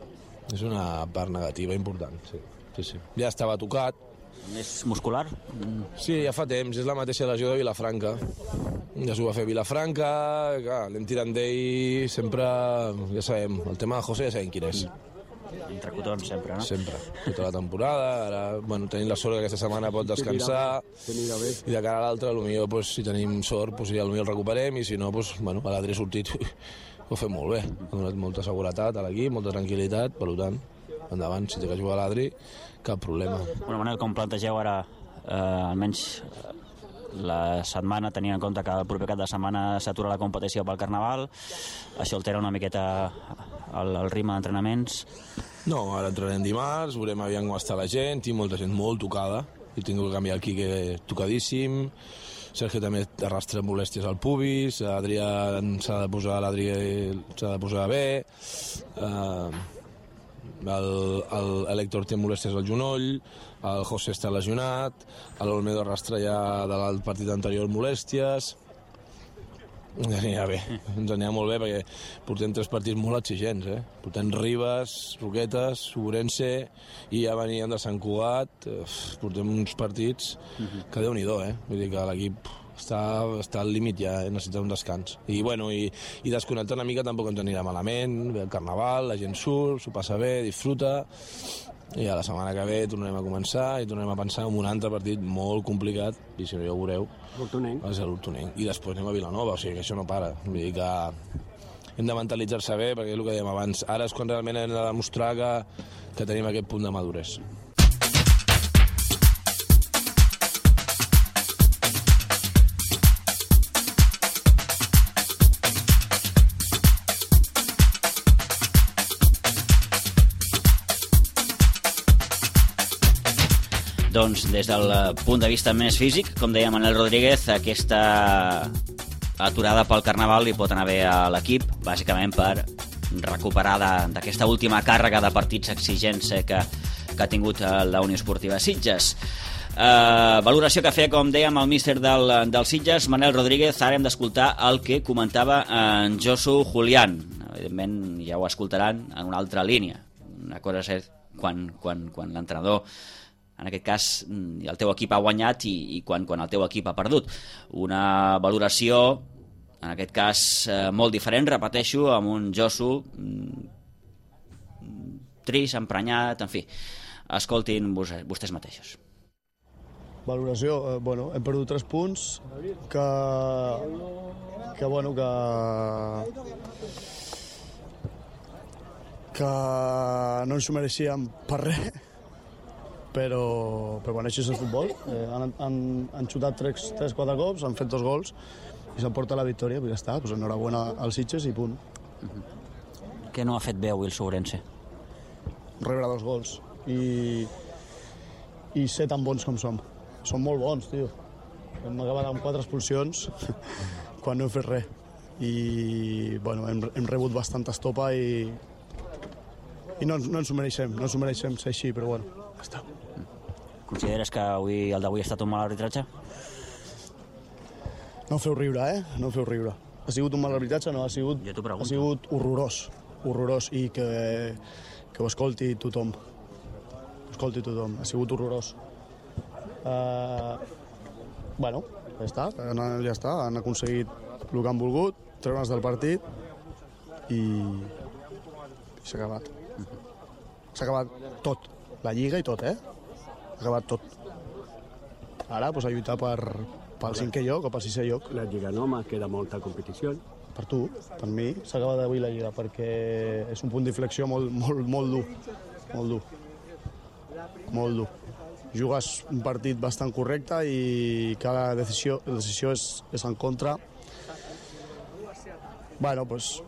[SPEAKER 5] És una part negativa important, sí. Sí, sí. Ja estava tocat.
[SPEAKER 2] És muscular?
[SPEAKER 5] Sí, ja fa temps, és la mateixa lesió de Vilafranca. Ja s'ho va fer a Vilafranca, clar, anem tirant d'ell, sempre, ja sabem, el tema de José ja sabem quin és.
[SPEAKER 2] Entre cotons, sempre, no?
[SPEAKER 5] Sempre, tota la temporada, ara, bueno, tenim la sort que aquesta setmana pot descansar, i de cara a l'altra, potser, pues, si tenim sort, pues, ja potser el recuperem, i si no, pues, bueno, a l'Adri ha sortit, ho fem molt bé, ha donat molta seguretat a l'equip, molta tranquil·litat, per tant, endavant, si té que jugar a l'Adri, cap problema.
[SPEAKER 2] Bueno, Manel, com plantegeu ara, eh, almenys la setmana, tenint en compte que el proper cap de setmana s'atura la competició pel Carnaval, això altera una miqueta el, el ritme d'entrenaments?
[SPEAKER 5] No, ara entrenem dimarts, veurem aviam com està la gent, tinc molta gent molt tocada, i tinc que canviar el Quique tocadíssim, Sergio també arrastra molèsties al pubis, Adrià s'ha de posar, l'Adri s'ha de posar bé, eh, l'Hèctor té molèsties al genoll, el José està lesionat, l'Olmedo arrastra ja de l'alt partit anterior molèsties. Ens anirà bé, ens anirà molt bé perquè portem tres partits molt exigents, eh? Portem Ribes, Roquetes, Ourense i ja veníem de Sant Cugat, portem uns partits que Déu-n'hi-do, eh? Vull dir que l'equip està, està al límit ja, eh? Necessita un descans. I, bueno, i, i desconnectar una mica tampoc ens anirà malament, ve el Carnaval, la gent surt, s'ho passa bé, disfruta, i a la setmana que ve tornarem a començar i tornarem a pensar en un altre partit molt complicat, i si no ja ho veureu, va ser l'Hortonenc. I després anem a Vilanova, o sigui que això no para. Vull dir que hem de mentalitzar-se bé, perquè és el que dèiem abans, ara és quan realment hem de demostrar que, que tenim aquest punt de maduresa.
[SPEAKER 2] Doncs des del punt de vista més físic, com deia Manel Rodríguez, aquesta aturada pel Carnaval li pot anar bé a l'equip, bàsicament per recuperar d'aquesta última càrrega de partits exigents que, que ha tingut la Unió Esportiva Sitges. Uh, valoració que feia, com dèiem, el míster del, del Sitges, Manel Rodríguez. Ara hem d'escoltar el que comentava en Josu Julián. Evidentment ja ho escoltaran en una altra línia. Una cosa és quan, quan, quan l'entrenador, en aquest cas el teu equip ha guanyat, i, i quan, quan el teu equip ha perdut. Una valoració, en aquest cas, eh, molt diferent, repeteixo, amb un Josu mm, trist, emprenyat, en fi. Escoltin vostès mateixos.
[SPEAKER 7] Valoració, eh, bueno, hem perdut tres punts que, que bueno, que que no ens ho mereixíem per res, però, però bueno, això és el futbol. Eh, han, han, han xutat tres quatre cops, han fet dos gols i s'emporta la victòria, pues ja està, pues enhorabona als Sitges i punt.
[SPEAKER 2] Uh-huh. Què no ha fet bé avui el Ourense?
[SPEAKER 7] Rebre dos gols i, i ser tan bons com som. Som molt bons, tio. Hem acabat amb quatre expulsions quan no hem fet res. I bueno, hem, hem rebut bastanta estopa i, i no, no ens ho mereixem, no ens ho mereixem ser així, però bueno, ja està.
[SPEAKER 2] Consideres que avui, el d'avui ha estat un mal arbitratge?
[SPEAKER 7] No feu riure, eh? No feu riure. Ha sigut un mal arbitratge? No, ha sigut, ha sigut horrorós, horrorós, i que, que ho escolti tothom. Ho escolti tothom, ha sigut horrorós. Uh, bueno, ja està, ja està, han aconseguit el que han volgut, treure'ns del partit i s'ha acabat. S'ha acabat tot, la Lliga i tot, eh? S'ha acabat tot. Ara, pues, a lluitar per, pel cinquè lloc o pel sisè lloc.
[SPEAKER 6] La Lliga no, más queda molta competició.
[SPEAKER 7] Per tu, per mi, s'ha acabat avui la Lliga, perquè és un punt d'inflexió molt, molt, molt dur. Molt dur. Molt dur. Jugues un partit bastant correcte i cada decisió, decisió és, és en contra. Bueno, doncs...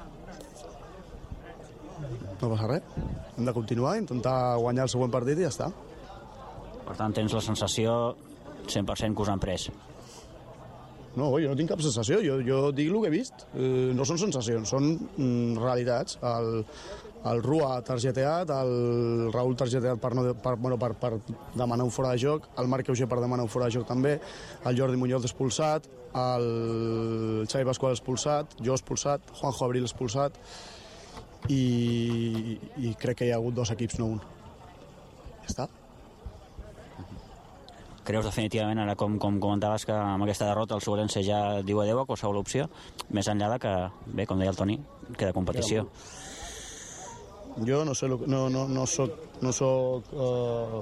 [SPEAKER 7] no passa res. Hem de continuar, intentar guanyar el següent partit i ja està.
[SPEAKER 2] Per tant, tens la sensació cent per cent que us han pres?
[SPEAKER 7] No, jo no tinc cap sensació. Jo, jo dic el que he vist. Eh, no són sensacions, són mm, realitats. El, el Rua targeteat, el Raül targeteat per, no, per, bueno, per, per demanar un fora de joc, el Marc Auger per demanar un fora de joc també, el Jordi Muñoz expulsat, el Xavi Pasqual expulsat, jo expulsat, Juanjo Abril expulsat. i, i crec que hi ha hagut dos equips, no un. Ja està.
[SPEAKER 2] Creus definitivament, ara com, com comentaves, que amb aquesta derrota el Sobrense ja diu adeu a qualsevol opció, més enllà de que, bé, com deia el Toni, queda competició.
[SPEAKER 7] Jo no sé, no, no, no soc, no soc, uh,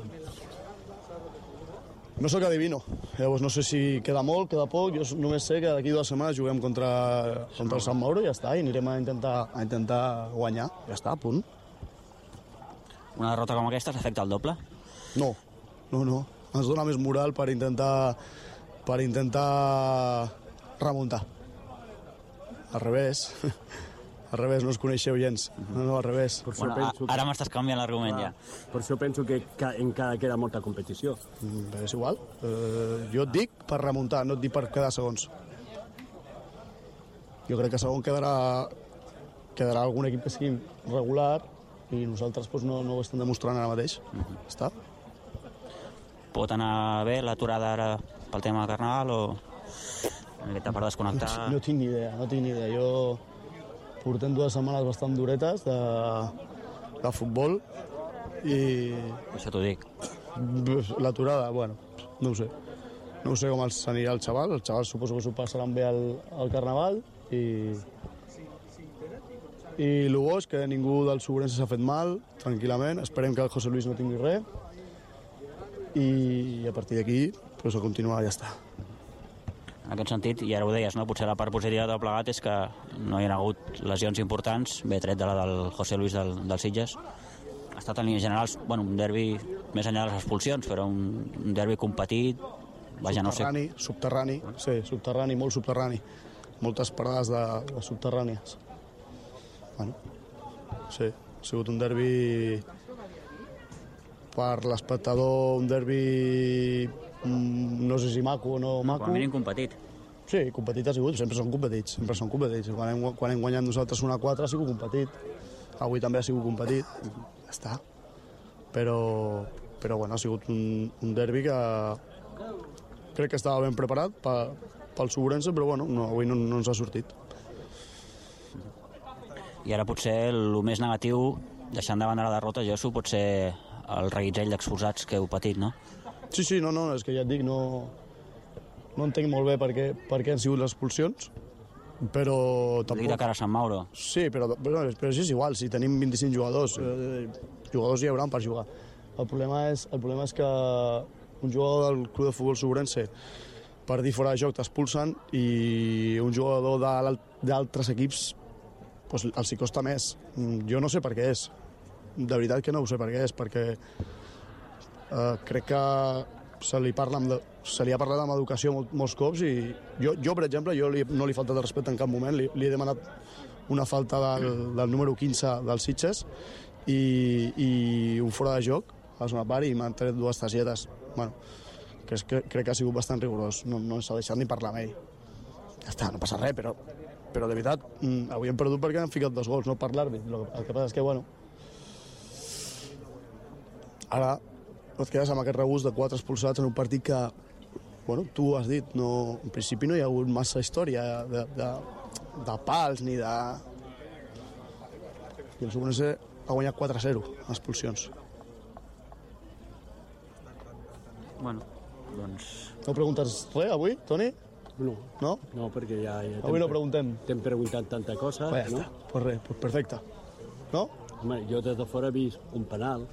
[SPEAKER 7] no soc adivino. Llavors no sé si queda molt, queda poc, jo només sé que d'aquí dues setmanes juguem contra, contra el Sant Mauro i ja està, i anirem a intentar, a intentar guanyar, ja està, punt.
[SPEAKER 2] Una derrota com aquesta s'afecta al doble?
[SPEAKER 7] No, no, no. Ens dona més moral per intentar per intentar remuntar. Al revés. Al revés, no us coneixeu gens. No, no, al revés.
[SPEAKER 2] Bueno, penso que... Ara m'estàs canviant l'argument ja.
[SPEAKER 6] Per això penso que encara queda molta competició.
[SPEAKER 7] Mm, és igual. Eh, jo et dic per remuntar, no et dic per quedar segons. Jo crec que segon quedarà quedarà algun equip que sigui regular i nosaltres doncs, no, no ho estem demostrant ara mateix. Mm-hmm. Està?
[SPEAKER 2] Pot anar bé l'aturada ara pel tema del Carnaval o per desconnectar?
[SPEAKER 7] No, no tinc ni idea, no tinc ni idea. Jo portem dues setmanes bastant duretes de, de futbol i...
[SPEAKER 2] Això t'ho dic.
[SPEAKER 7] L'aturada, bueno, no ho sé. No ho sé com els anirà el xaval. El xaval suposo que s'ho passaran bé al, al Carnaval i... I el bo és que ningú del Sobrense s'ha fet mal, tranquil·lament. Esperem que el José Luis no tingui res. I a partir d'aquí pues, a continuar ja està.
[SPEAKER 2] En aquest sentit, i ara ho deies, no? Potser la part positiva del plegat és que no hi ha hagut lesions importants, bé tret de la del José Luis del, del Sitges. Ha estat en línies generals, bueno, un derbi més enllà de les expulsions, però un, un derbi competit, vaja, no sé.
[SPEAKER 7] Subterrani, subterrani, sí, subterrani, molt subterrani. Moltes parades de, de subterrànies. Bueno, sí, ha sigut un derbi... per l'espectador, un derbi no sé si maco o no maco.
[SPEAKER 2] Com a mínim competit.
[SPEAKER 7] Sí, competit ha sigut, sempre són competits, sempre són competits. Quan hem, quan hem guanyat nosaltres una a quatre ha sigut competit. Avui també ha sigut competit. Ja està. Però, però bueno, ha sigut un, un derbi que crec que estava ben preparat pel, pel Sobrense, però bueno, no, avui no, no ens ha sortit.
[SPEAKER 2] I ara potser el més negatiu, deixant de banda la derrota, jo pot ser el reguitzell d'expulsats que heu patit, no?
[SPEAKER 7] Sí, sí, no, no, és que ja et dic, no, no entenc molt bé per què, per què han sigut les expulsions, però tampoc...
[SPEAKER 2] Dic de cara a Sant Mauro.
[SPEAKER 7] Sí, però, però, però sí, és igual, si tenim vint-i-cinc jugadors, eh, jugadors hi haurà per jugar. El problema és, el problema és que un jugador del Club de Futbol Sobrense per dir fora de joc t'expulsen i un jugador d'altres equips doncs, els hi costa més. Jo no sé per què és. De veritat que no ho sé per què és, perquè eh, crec que se li, parla amb de, se li ha parlat amb educació molt, molts cops i jo, jo per exemple, jo li, no li he faltat de respecte en cap moment, li, li he demanat una falta del, del número quinze del Sitges i, i un fora de joc a la zona part i m'han tret dues targetes. Bueno, que és que, crec que ha sigut bastant rigorós, no, no s'ha deixat ni parlar amb ell. Ja està, no passa res, però, però de veritat, avui hem perdut perquè han ficat dos gols, no per l'àrbit. El que passa és que, bueno, ara et quedes amb aquest regust de quatre expulsats en un partit que, bueno, tu has dit, no, en principi no hi ha hagut massa història de, de, de pals ni de... I el Sobrense ha guanyat quatre a zero expulsions.
[SPEAKER 2] Bueno, doncs...
[SPEAKER 7] No preguntes res avui, Toni?
[SPEAKER 6] No.
[SPEAKER 7] No?
[SPEAKER 6] No, perquè ja... ja
[SPEAKER 7] avui no preguntem.
[SPEAKER 6] T'hem preguntat tanta cosa,
[SPEAKER 7] ja
[SPEAKER 6] no?
[SPEAKER 7] Està, pues res, pues perfecte. No?
[SPEAKER 6] Home, jo des de fora he vist un penal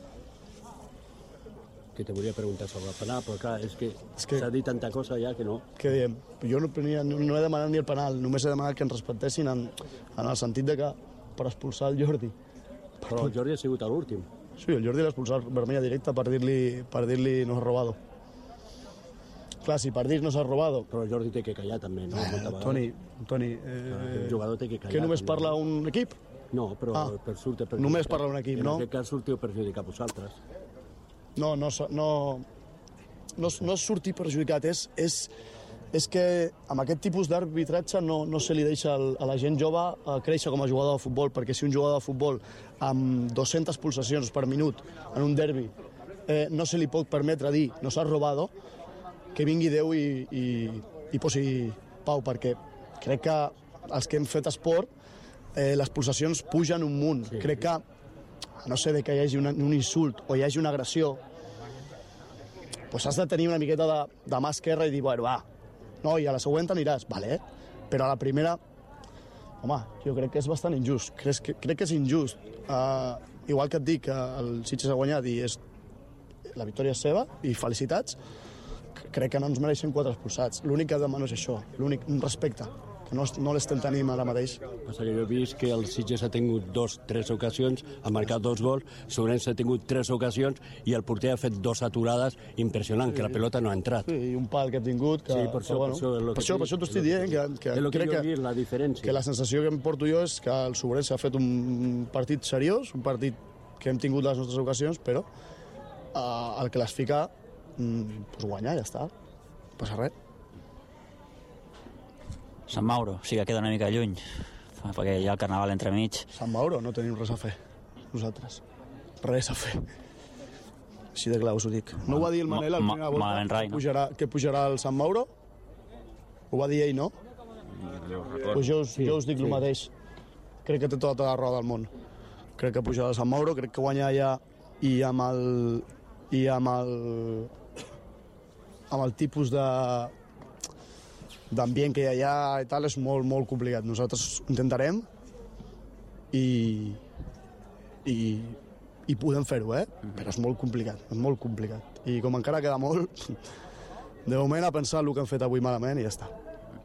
[SPEAKER 6] que te volia preguntar sobre el penal, però clar, és que s'ha que... dit tanta cosa ja que no.
[SPEAKER 7] Què diem? Jo no, no, no he demanat ni el penal, només he demanat que ens respectessin en, en el sentit de que per expulsar el Jordi.
[SPEAKER 6] Però el Jordi ha sigut l'últim.
[SPEAKER 7] Sí, el Jordi l'ha expulsat vermella directa per dir-li per dir-li no has robado. Clar, si per dir no s'ha robado...
[SPEAKER 6] Però el Jordi té que callar també, no?
[SPEAKER 7] Eh, Toni, Toni... Eh,
[SPEAKER 6] el jugador té que callar.
[SPEAKER 7] Que només
[SPEAKER 6] també.
[SPEAKER 7] Parla un equip?
[SPEAKER 6] No, però
[SPEAKER 7] ah,
[SPEAKER 6] per surte... Per
[SPEAKER 7] només parla un equip,
[SPEAKER 6] en
[SPEAKER 7] no?
[SPEAKER 6] En aquest cas sortiu perjudicar vosaltres.
[SPEAKER 7] No, no, no, no, no és sortir perjudicat, és, és, és que amb aquest tipus d'arbitratge no, no se li deixa a la gent jove a créixer com a jugador de futbol, perquè si un jugador de futbol amb dues-centes pulsacions per minut en un derbi eh, no se li pot permetre dir no s'ha robado, que vingui Déu i, i, i posi pau, perquè crec que els que hem fet esport eh, les pulsacions pugen un munt. Sí. Crec que, a no ser de que hi hagi una, un insult o hi hagi una agressió, pues has de tenir una miqueta de, de mà esquerra i dir, bueno, va, no, i a la següent t'aniràs, vale, però a la primera, home, jo crec que és bastant injust, crec que, crec que és injust. Uh, igual que et dic que el Sitges ha guanyat i és, la victòria és seva, i felicitats, crec que no ens mereixen quatre expulsats. L'únic que demano és això, l'únic, un respecte, que no, no l'estem tenint ara mateix.
[SPEAKER 6] Passa que jo he vist que el Sitges ha tingut dos, tres ocasions, ha marcat dos gols, Sobrense ha tingut tres ocasions i el porter ha fet dos aturades impressionant, sí, que la pelota no ha entrat.
[SPEAKER 7] Sí, i un pal que ha tingut... Que,
[SPEAKER 6] sí, per això,
[SPEAKER 7] que, bueno,
[SPEAKER 6] per això,
[SPEAKER 7] per això, per això t'ho estic dient, que, que,
[SPEAKER 6] que
[SPEAKER 7] crec
[SPEAKER 6] que, que, la diferència.
[SPEAKER 7] que la sensació que em porto jo és que el Sobrense ha fet un partit seriós, un partit que hem tingut les nostres ocasions, però uh, el que les fica, mm, pues guanyar, ja està. No passa res.
[SPEAKER 2] Sant Mauro, sí que queda una mica lluny, perquè hi ha el carnaval entremig.
[SPEAKER 7] Sant Mauro, no tenim res a fer, nosaltres. Res a fer. Així de clar us ho dic. No ho va dir el Manel a la primera volta,
[SPEAKER 2] rai,
[SPEAKER 7] no? pujarà, que pujarà el Sant Mauro? Ho va dir ell, no? Pues jo, us, sí, jo us dic sí. el mateix. Crec que té tota la raó del món. Crec que pujarà el Sant Mauro, crec que guanyar allà i amb el... i amb el... amb el tipus de d'ambient que hi ha allà i tal és molt, molt complicat. Nosaltres intentarem i i, i podem fer-ho, eh? Però és molt complicat, és molt complicat. I com encara queda molt, de moment a pensar el que hem fet avui malament i ja està.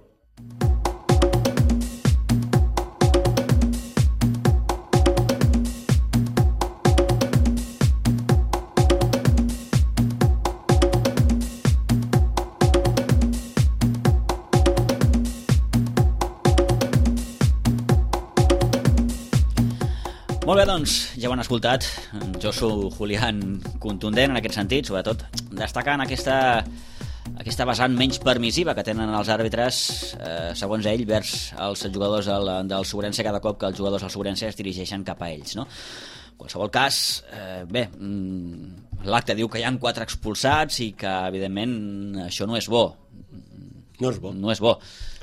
[SPEAKER 2] Molt bé, doncs, ja ho han escoltat. Josu Julián contundent en aquest sentit, sobretot destacant aquesta, aquesta vessant menys permissiva que tenen els àrbitres, eh, segons ell, vers els jugadors del, del Sobrense cada cop que els jugadors del Sobrense es dirigeixen cap a ells, no? En qualsevol cas, eh, bé, l'acte diu que hi ha quatre expulsats i que, evidentment, això no és bo.
[SPEAKER 4] No és bo.
[SPEAKER 2] No és bo.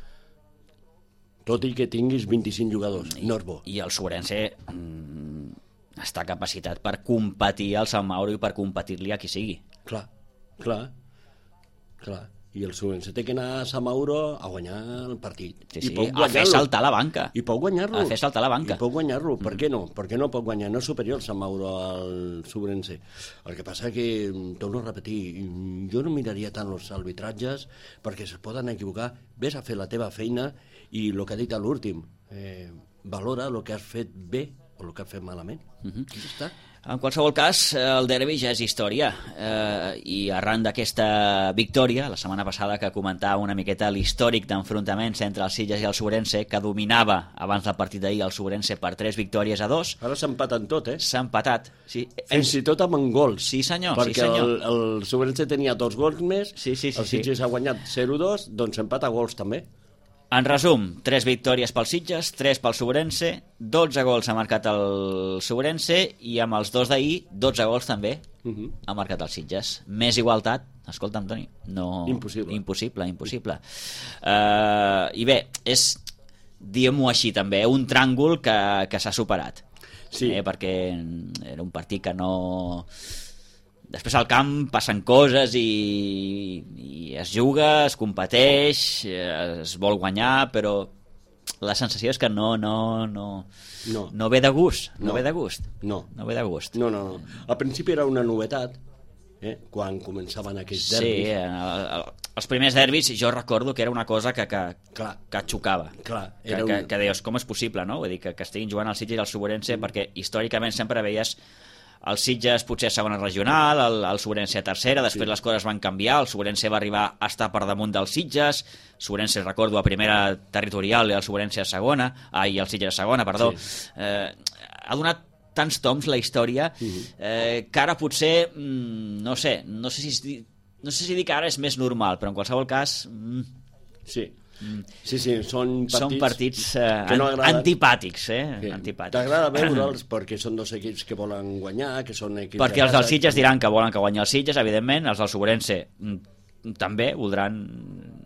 [SPEAKER 4] Tot i que tinguis vint-i-cinc jugadors, I, no és bo.
[SPEAKER 2] I el Sobrense mm, està capacitat per competir al Sant Mauro i per competir-li a qui sigui.
[SPEAKER 4] Clar, clar, clar. I el Sobrense té que anar a Sant Mauro a guanyar el partit.
[SPEAKER 2] Sí, sí, I a fer saltar la banca.
[SPEAKER 4] I pot guanyar-lo.
[SPEAKER 2] A fer saltar la banca.
[SPEAKER 4] I pot guanyar-lo. Per què no? Per què no pot guanyar? No és superior el Sant Mauro al Sobrense. El que passa que, torno a repetir, jo no miraria tant els arbitratges perquè es poden equivocar. Ves a fer la teva feina i el que ha dit a l'últim, eh, valora el que has fet bé o el que has fet malament. Uh-huh. I ja està.
[SPEAKER 2] En qualsevol cas, el derbi ja és història, eh, i arran d'aquesta victòria, la setmana passada que comentava una miqueta l'històric d'enfrontaments entre el Sitges i el Sobrense, que dominava abans del partit d'ahir el Sobrense per tres victòries a dos.
[SPEAKER 4] Ara s'ha empatat tot, eh?
[SPEAKER 2] S'ha empatat, sí.
[SPEAKER 4] Fins i tot amb en gols.
[SPEAKER 2] Sí, senyor.
[SPEAKER 4] Perquè
[SPEAKER 2] sí, senyor.
[SPEAKER 4] El, el Sobrense tenia dos gols més,
[SPEAKER 2] sí, sí, sí,
[SPEAKER 4] el Sitges
[SPEAKER 2] sí.
[SPEAKER 4] ha guanyat zero dos, doncs empata gols també.
[SPEAKER 2] En resum, tres victòries pel Sitges, tres pel Sobrense, dotze gols ha marcat el Sobrense i amb els dos d'ahir, dotze gols també uh-huh. ha marcat el Sitges. Més igualtat, escolta'm, Toni, no...
[SPEAKER 4] Impossible.
[SPEAKER 2] Impossible, impossible. Uh, I bé, és, diguem-ho així també, un tràngol que, que s'ha superat.
[SPEAKER 4] Sí.
[SPEAKER 2] Eh, perquè era un partit que no... Després al camp passen coses i, i es juga, es competeix, es vol guanyar, però la sensació és que no no, no,
[SPEAKER 4] no.
[SPEAKER 2] no ve de gust. No,
[SPEAKER 4] no
[SPEAKER 2] ve de gust.
[SPEAKER 4] No.
[SPEAKER 2] No ve de gust.
[SPEAKER 4] No, no, no. Al principi era una novetat, eh? Quan començaven aquells derbis.
[SPEAKER 2] Sí, el, el, els primers derbis jo recordo que era una cosa que, que,
[SPEAKER 4] clar,
[SPEAKER 2] que xocava.
[SPEAKER 4] Clar,
[SPEAKER 2] era que, un... que, que deies, com és possible, no? Vull dir, que, que estiguin jugant el Sitges i el Sobrense, mm. perquè històricament sempre veies el Sitges potser a segona regional, el, el Sobrense a tercera, després sí. les coses van canviar, el Sobrense va arribar a estar per damunt del Sitges, Sobrense, recordo, a primera territorial i el Sobrense a segona, ah, i el Sitges a segona, perdó. Sí. Eh, ha donat tants toms la història uh-huh. eh, que ara potser, mm, no sé, no sé si, no sé si dir que ara és més normal, però en qualsevol cas... Mm,
[SPEAKER 4] sí. Sí, sí, són partits,
[SPEAKER 2] són partits eh,
[SPEAKER 4] que no agraden.
[SPEAKER 2] Antipàtics, eh?
[SPEAKER 4] Sí.
[SPEAKER 2] Antipàtics.
[SPEAKER 4] T'agrada veure'ls perquè són dos equips que volen guanyar, que són equips...
[SPEAKER 2] Perquè els del Sitges diran que volen que guanyi el Sitges, evidentment, els del Sobrense també voldran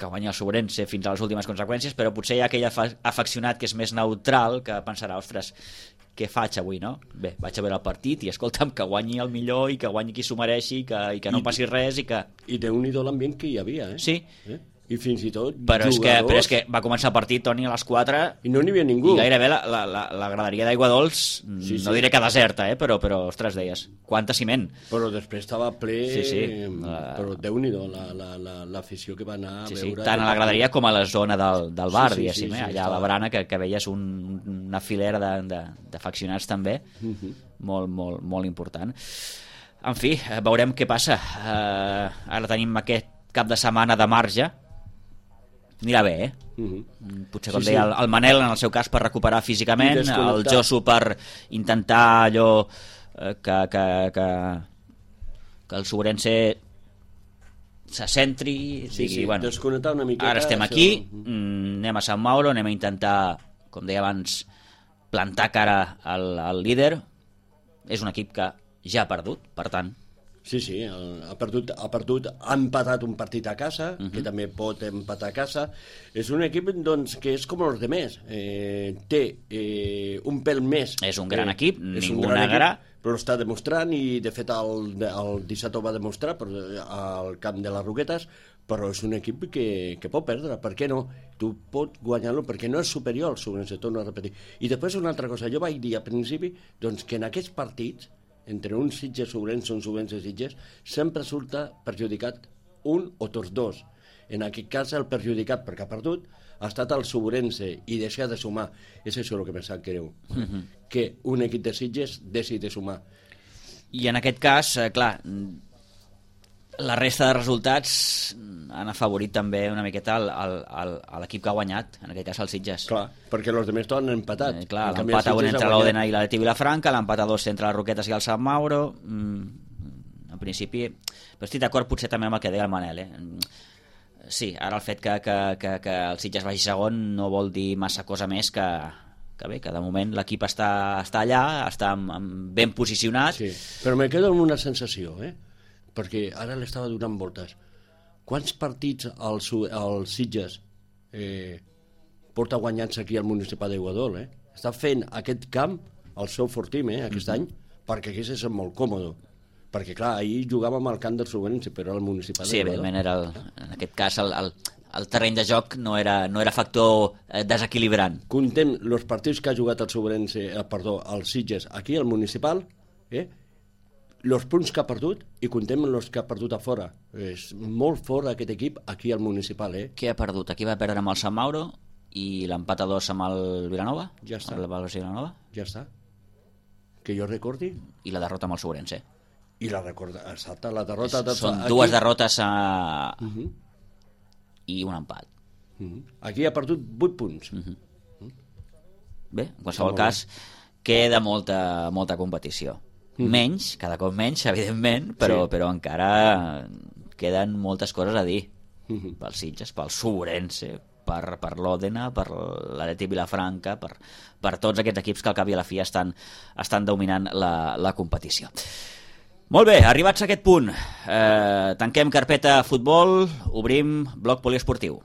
[SPEAKER 2] que guanya el Sobrense fins a les últimes conseqüències, però potser hi ha aquell afeccionat que és més neutral, que pensarà, ostres, què faig avui, no? Bé, vaig a veure el partit i escolta'm, que guanyi el millor i que guanyi qui s'ho mereixi i que, i que no I, passi res i que...
[SPEAKER 4] I déu-n'hi-do l'ambient que hi havia, eh?
[SPEAKER 2] Sí.
[SPEAKER 4] Eh? I fins i tot
[SPEAKER 2] però
[SPEAKER 4] jugadors...
[SPEAKER 2] És que, però és que va començar el partit, Toni, a les quatre...
[SPEAKER 4] I no n'hi havia ningú.
[SPEAKER 2] I gairebé la, la, la, la graderia d'Aigua Dols,
[SPEAKER 4] sí, sí.
[SPEAKER 2] no diré que deserta, eh? però, però ostres, deies, quanta ciment.
[SPEAKER 4] Però després estava ple...
[SPEAKER 2] Sí, sí.
[SPEAKER 4] Però déu-n'hi-do l'afició la, la, la, que va anar a
[SPEAKER 2] sí,
[SPEAKER 4] veure...
[SPEAKER 2] Sí. Tant a la graderia com a la zona del, del bar, sí, sí, diguéssim, sí, sí, eh? allà sí, a la Brana, que, que veies un, una filera d'afeccionats també, uh -huh. molt, molt, molt important. En fi, veurem què passa. Uh, ara tenim aquest cap de setmana de marge, anirà bé, eh? Uh-huh. Potser, com sí, deia, sí. El, el Manel, en el seu cas, per recuperar físicament, el Josu per intentar allò eh, que, que, que, que el Sobrense se centri,
[SPEAKER 4] sí,
[SPEAKER 2] digui,
[SPEAKER 4] sí,
[SPEAKER 2] bueno,
[SPEAKER 4] desconnectar una miqueta,
[SPEAKER 2] ara estem aquí, això... anem a Sant Mauro, anem a intentar, com deia abans, plantar cara al, al líder. És un equip que ja ha perdut, per tant,
[SPEAKER 4] sí, sí, ha perdut, ha perdut, ha empatat un partit a casa, uh-huh. que també pot empatar a casa. És un equip doncs, que és com els demés, eh, té eh, un pèl més.
[SPEAKER 2] És un gran eh, equip, ningú
[SPEAKER 4] ho
[SPEAKER 2] negarà.
[SPEAKER 4] Però està demostrant, i de fet el, el dissabte ho va demostrar al camp de les Roquetes, però és un equip que, que pot perdre, per què no? Tu pots guanyar-lo perquè no és superior al Sobrense, torno a repetir. I després una altra cosa, jo vaig dir al principi doncs, que en aquests partits entre un Sitges Sobrense, un Sobrense Sitges, sempre surta perjudicat un o tots dos. En aquest cas, el perjudicat, perquè ha perdut, ha estat el Sobrense i deixar de sumar. És això el que m'ha sap greu. Uh-huh. Que un equip de Sitges deixi de sumar.
[SPEAKER 2] I en aquest cas, eh, clar, la resta de resultats han afavorit també una miqueta l'equip que ha guanyat, en aquest cas el Sitges.
[SPEAKER 4] Clar, perquè els altres tots han empatat.
[SPEAKER 2] Eh, clar, l'empat a un entre l'Òdena i l'Atleti Vilafranca, l'empat a dos entre les Roquetes i el Sant Mauro. Mm, en principi, però estic d'acord potser també amb el que deia el Manel. Eh? Sí, ara el fet que, que, que, que el Sitges vagi segon no vol dir massa cosa més que, que bé, que de moment l'equip està, està allà, està ben posicionat.
[SPEAKER 4] Sí, però me quedo amb una sensació, eh? Perquè ara l'estava donant voltes. Quants partits el, el Sitges eh, porta guanyant-se aquí al municipal d'Aiguadol, eh? Està fent aquest camp el seu fortim, eh, aquest mm-hmm. any, perquè aquí és molt còmode. Perquè, clar, ahir jugàvem al camp del Sobrense, però al municipal
[SPEAKER 2] sí, d'Aiguadol. Sí, evidentment, era el, en aquest cas, el, el, el terreny de joc no era, no era factor eh, desequilibrant.
[SPEAKER 4] Contem els partits que ha jugat el Sobrense, eh, perdó, el Sitges aquí al municipal, eh? els punts que ha perdut i contem els que ha perdut a fora. És molt fort aquest equip aquí al municipal, eh?
[SPEAKER 2] Què ha perdut? Aquí va perdre amb el Sant Mauro i l'empat a dos amb el Vilanova?
[SPEAKER 4] Ja està.
[SPEAKER 2] Amb el València Vilanova?
[SPEAKER 4] Ja està. Que jo recordi.
[SPEAKER 2] I la derrota amb el Sobrense.
[SPEAKER 4] I la recorda, exacte, la derrota...
[SPEAKER 2] És, són aquí... dues derrotes a... uh-huh. i un empat.
[SPEAKER 4] Uh-huh. Aquí ha perdut vuit punts. Uh-huh.
[SPEAKER 2] Uh-huh. Bé, en qualsevol cas, queda molta, molta competició. Mm. Menys, cada cop menys, evidentment, però, sí. però encara queden moltes coses a dir. Mm-hmm. Pel Sitges, pel Sobrense, per, per l'Òdena, per l'Atleti Vilafranca, per, per tots aquests equips que al cap i a la fi estan, estan dominant la, la competició. Molt bé, arribats a aquest punt, eh, tanquem carpeta futbol, obrim bloc poliesportiu.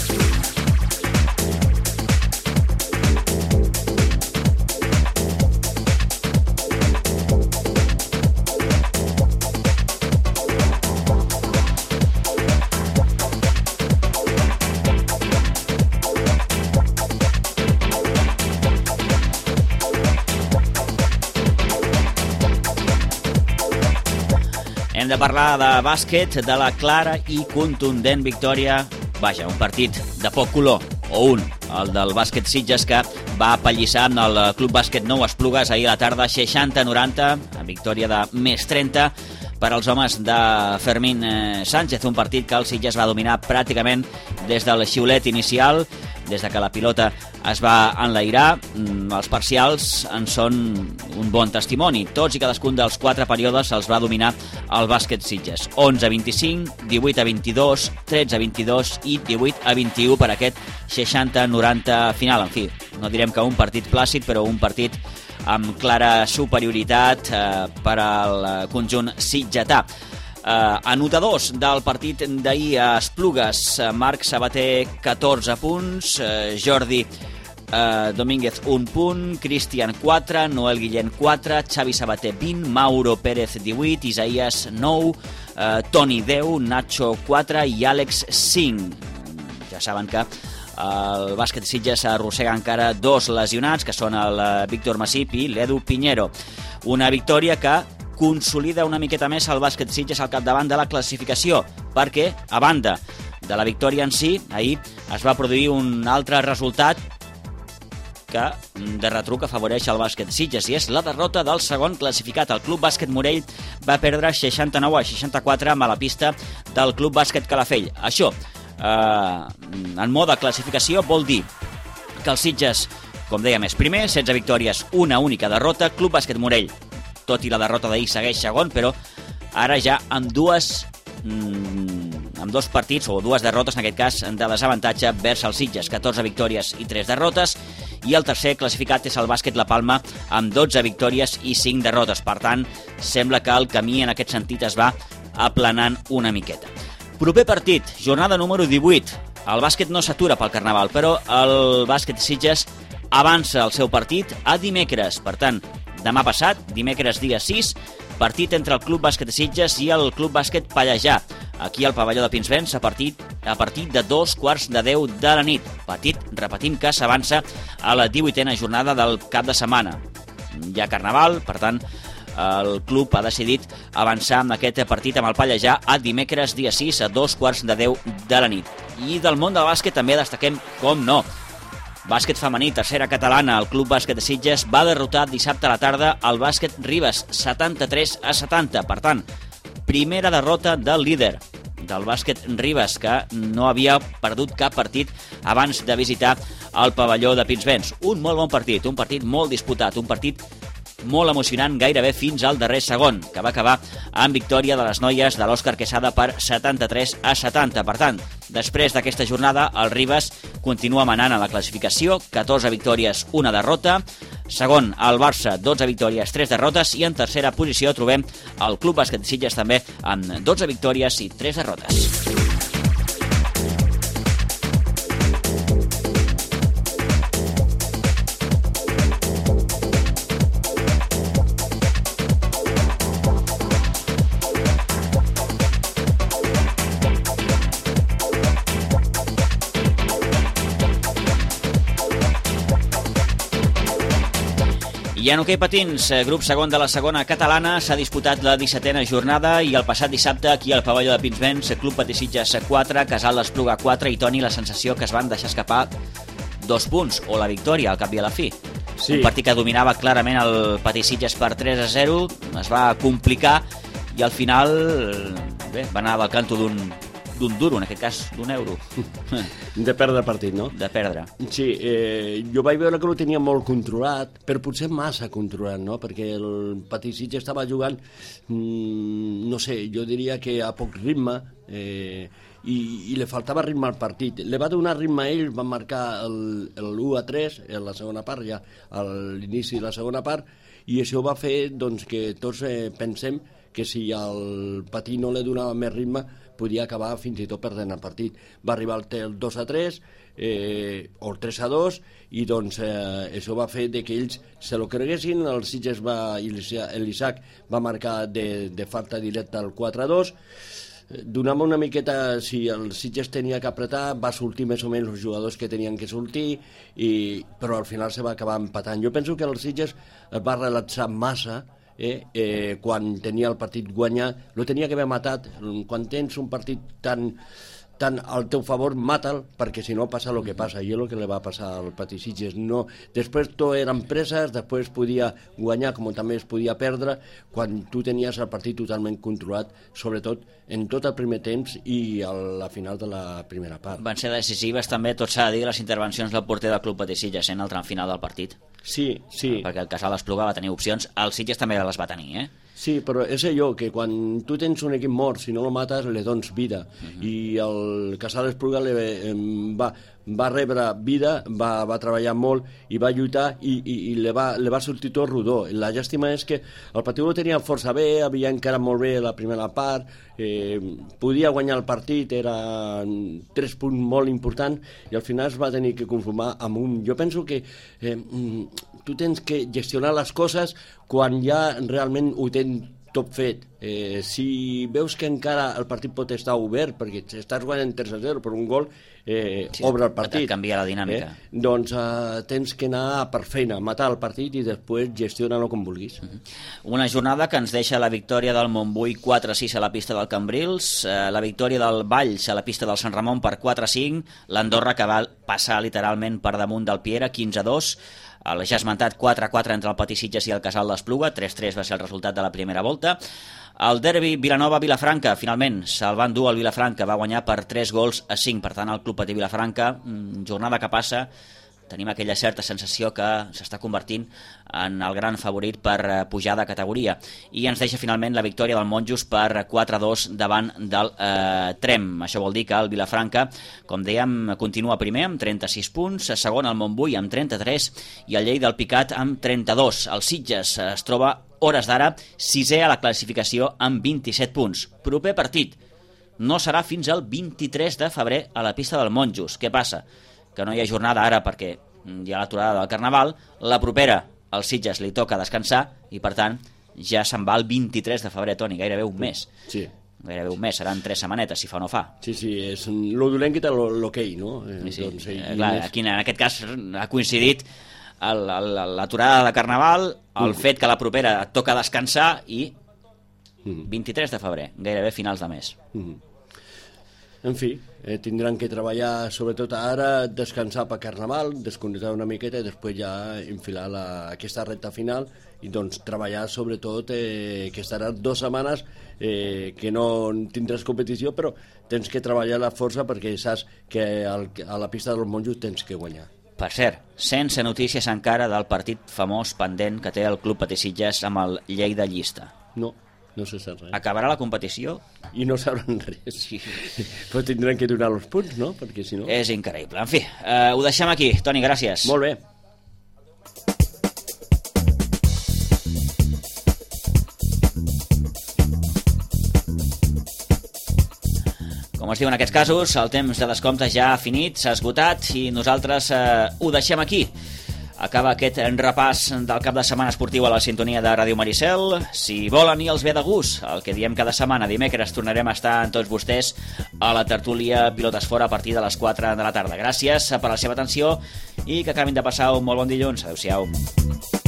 [SPEAKER 2] Hem de parlar de bàsquet, de la clara i contundent victòria, vaja, un partit de poc color, o un, el del bàsquet Sitges, que va apallissar amb el Club Bàsquet Nou Esplugues ahir a la tarda seixanta a noranta, amb victòria de més trenta per als homes de Fermín Sánchez, un partit que el Sitges va dominar pràcticament des del xiulet inicial, des de que la pilota es va enlairar. Els parcials en són un bon testimoni. Tots i cadascun dels quatre períodes els va dominar el bàsquet Sitges. onze a vint-i-cinc, divuit a vint-i-dos, tretze a vint-i-dos i divuit a vint-i-u per aquest seixanta a noranta final. En fi, no direm que un partit plàcid, però un partit amb clara superioritat eh, per al conjunt sitgetà. Uh, anotadors del partit d'ahir a Esplugues, Marc Sabater catorze punts, uh, Jordi uh, Domínguez un punt, Cristian quatre, Noel Guillén quatre, Xavi Sabater vint, Mauro Pérez divuit, Isaías nou, uh, Toni deu, Nacho quatre i Àlex cinc. Ja saben que el bàsquet Sitges arrossega encara dos lesionats, que són el Víctor Masip i l'Edu Piñero. Una victòria que consolida una miqueta més el bàsquet Sitges al capdavant de la classificació, perquè, a banda de la victòria en si, ahir es va produir un altre resultat que de retruc afavoreix el bàsquet Sitges, i és la derrota del segon classificat. El Club Bàsquet Morell va perdre seixanta-nou a seixanta-quatre amb la pista del Club Bàsquet Calafell. Això, eh, en mode classificació, vol dir que el Sitges, com dèiem, és primer, setze victòries, una única derrota. Club Bàsquet Morell, tot i la derrota d'ahir, segueix segon, però ara ja amb dues mmm, amb dos partits, o dues derrotes en aquest cas, de desavantatge vers el Sitges, catorze victòries i tres derrotes, i el tercer classificat és el Bàsquet La Palma amb dotze victòries i cinc derrotes. Per tant, sembla que el camí en aquest sentit es va aplanant una miqueta. Proper partit, jornada número divuit. El bàsquet no s'atura pel Carnaval, però el bàsquet Sitges avança el seu partit a dimecres. Per tant, demà passat, dimecres dia sis, partit entre el Club Bàsquet Sitges i el Club Bàsquet Pallejà, aquí al pavelló de Pinsbens, a partir, a partir de dos quarts de deu de la nit. Partit, repetim, que s'avança a la divuitena jornada del cap de setmana. Hi ha Carnaval, per tant, el club ha decidit avançar amb aquest partit amb el Pallejà a dimecres dia sis a dos quarts de deu de la nit. I del món del bàsquet també destaquem, com no, bàsquet femení, tercera catalana. El Club Bàsquet de Sitges va derrotar dissabte a la tarda el bàsquet Ribes, setanta-tres a setanta. Per tant, primera derrota del líder del bàsquet Ribes, que no havia perdut cap partit abans de visitar el pavelló de Pinsbens. Un molt bon partit, un partit molt disputat, un partit molt emocionant gairebé fins al darrer segon, que va acabar amb victòria de les noies de l'Òscar Quesada per setanta-tres a setanta. Per tant, després d'aquesta jornada, el Ribes continua manant a la classificació, catorze victòries, una derrota. Segon, el Barça, dotze victòries, tres derrotes. I en tercera posició trobem el Club Bàsquet Sitges també amb dotze victòries i tres derrotes. I en hoquei patins, grup segon de la segona catalana, s'ha disputat la dissetena jornada i el passat dissabte aquí al pavelló de Pinsbens, Club Patí Sitges quatre, Casal d'Espluga quatre, i Toni, la sensació que es van deixar escapar dos punts, o la victòria al cap i a la fi. Sí. Un partit que dominava clarament el Patí Sitges per tres a zero, es va complicar i al final bé, va anar del canto d'un d'un duro, en aquest cas d'un euro.
[SPEAKER 4] De perdre el partit, no?
[SPEAKER 2] De perdre.
[SPEAKER 4] Sí, eh, jo vaig veure que ho tenia molt controlat, però potser massa controlat, no? Perquè el Patí Sitges estava jugant, mmm, no sé, jo diria que a poc ritme, eh, i, i li faltava ritme al partit. Le va donar ritme a ell, van marcar l'u a tres en la segona part, ja a l'inici de la segona part, i això va fer doncs, que tots eh, pensem que si el Patí no li donava més ritme, podia acabar fins i tot perdent el partit. Va arribar el dos a tres, eh, o el tres a dos, i doncs eh, això va fer de que ells se lo creguessin. El Sitges va, l'Isaac va marcar de, de falta directa el quatre a dos. Donava una miqueta, si el Sitges tenia que apretar, va sortir més o menys els jugadors que tenien que sortir, i, però al final se va acabar empatant. Jo penso que el Sitges es va relaxar massa, Eh, eh, quan tenia el partit guanyar, lo tenia que haver matat. Quan tens un partit tan, tan al teu favor, mata'l, perquè si no passa el que passa, i és el que li va passar al Patí Sitges. No, després tot eren preses, després podia guanyar com també es podia perdre, quan tu tenies el partit totalment controlat, sobretot en tot el primer temps i a la final de la primera part.
[SPEAKER 2] Van ser decisives també, tot s'ha de dir, les intervencions del porter del Club Patí Sitges en el tram final del partit.
[SPEAKER 4] Sí, sí.
[SPEAKER 2] Perquè el Casal d'Espluga va tenir opcions, el Sitges també les va tenir, eh?
[SPEAKER 4] Sí, però és allò que quan tu tens un equip mort, si no lo mates, le dones vida. Uh-huh. I el Casal d'Espluga le, eh, va, va rebre vida, va, va treballar molt i va lluitar i, i, i li, va, li va sortir tot rodó. La llàstima és que el partit ho tenia força bé, havia encara molt bé la primera part, eh, podia guanyar el partit, era tres punts molt importants i al final es va tenir que conformar amb un... Jo penso que eh, tu tens que gestionar les coses quan ja realment ho tens tot fet. Eh, si veus que encara el partit pot estar obert perquè estàs guanyant tres a zero per un gol, eh, sí, obre el partit.
[SPEAKER 2] Et canvia la dinàmica.
[SPEAKER 4] Eh? Doncs eh, tens que anar per feina, matar el partit i després gestiona-lo com vulguis.
[SPEAKER 2] Uh-huh. Una jornada que ens deixa la victòria del Montbui quatre a sis a la pista del Cambrils, eh, la victòria del Valls a la pista del Sant Ramon per quatre a cinc, l'Andorra que va passar literalment per damunt del Piera, quinze a dos, el ja esmentat quatre a quatre entre el Patí Sitges i el Casal d'Espluga, tres a tres va ser el resultat de la primera volta. El derbi Vilanova-Vilafranca, finalment, se'l va endur el Vilafranca, va guanyar per tres gols a cinc, per tant el Club Patí Vilafranca, jornada que passa, tenim aquella certa sensació que s'està convertint en el gran favorit per pujar de categoria. I ens deixa finalment la victòria del Monjos per quatre a dos davant del eh, Trem. Això vol dir que el Vilafranca, com dèiem, continua primer amb trenta-sis punts, segon el Montbui amb trenta-tres i el Lleida del Picat amb trenta-dos. El Sitges es troba hores d'ara sisè a la classificació amb vint-i-set punts. Proper partit no serà fins al vint-i-tres de febrer a la pista del Monjos. Què passa? Que no hi ha jornada ara perquè hi ha l'aturada del Carnaval, la propera al Sitges li toca descansar i per tant ja se'n va el vint-i-tres de febrer, Toni, gairebé un mes.
[SPEAKER 4] Sí.
[SPEAKER 2] Gairebé un mes, seran tres setmanetes, si fa o no fa.
[SPEAKER 4] Sí, sí, és lo dolent que té l'hoquei, no? Eh,
[SPEAKER 2] sí, sí.
[SPEAKER 4] Doncs, eh,
[SPEAKER 2] eh, clar, aquí en aquest cas ha coincidit l'aturada de Carnaval, el mm. fet que la propera et toca descansar i mm. vint-i-tres de febrer, gairebé finals de mes.
[SPEAKER 4] Mm. En fi, eh, tindran que treballar sobretot ara, descansar per Carnaval, desconnectar una miqueta i després ja enfilar la, aquesta recta final i doncs treballar sobretot eh, que estaràs dues setmanes eh, que no tindràs competició, però tens que treballar la força perquè saps que al, a la pista dels Monjos tens que guanyar.
[SPEAKER 2] Per cert, sense notícies encara del partit famós pendent que té el Club Patí Sitges amb el Lleida Llista.
[SPEAKER 4] No. No se sap res.
[SPEAKER 2] Acabarà la competició?
[SPEAKER 4] I no sabran res. Sí. Però tindran que donar els punts, no? Perquè si no...
[SPEAKER 2] És increïble. En fi, eh, ho deixem aquí. Toni, gràcies.
[SPEAKER 4] Molt bé.
[SPEAKER 2] Com es diu en aquests casos, el temps de descompte ja ha finit, s'ha esgotat i nosaltres eh, ho deixem aquí. Acaba aquest repàs del cap de setmana esportiu a la sintonia de Ràdio Maricel. Si volen i els ve de gust, el que diem cada setmana, dimecres, tornarem a estar amb tots vostès a la tertúlia Pilotes Fora a partir de les quatre de la tarda. Gràcies per la seva atenció i que acabin de passar un molt bon dilluns. Adéu-siau.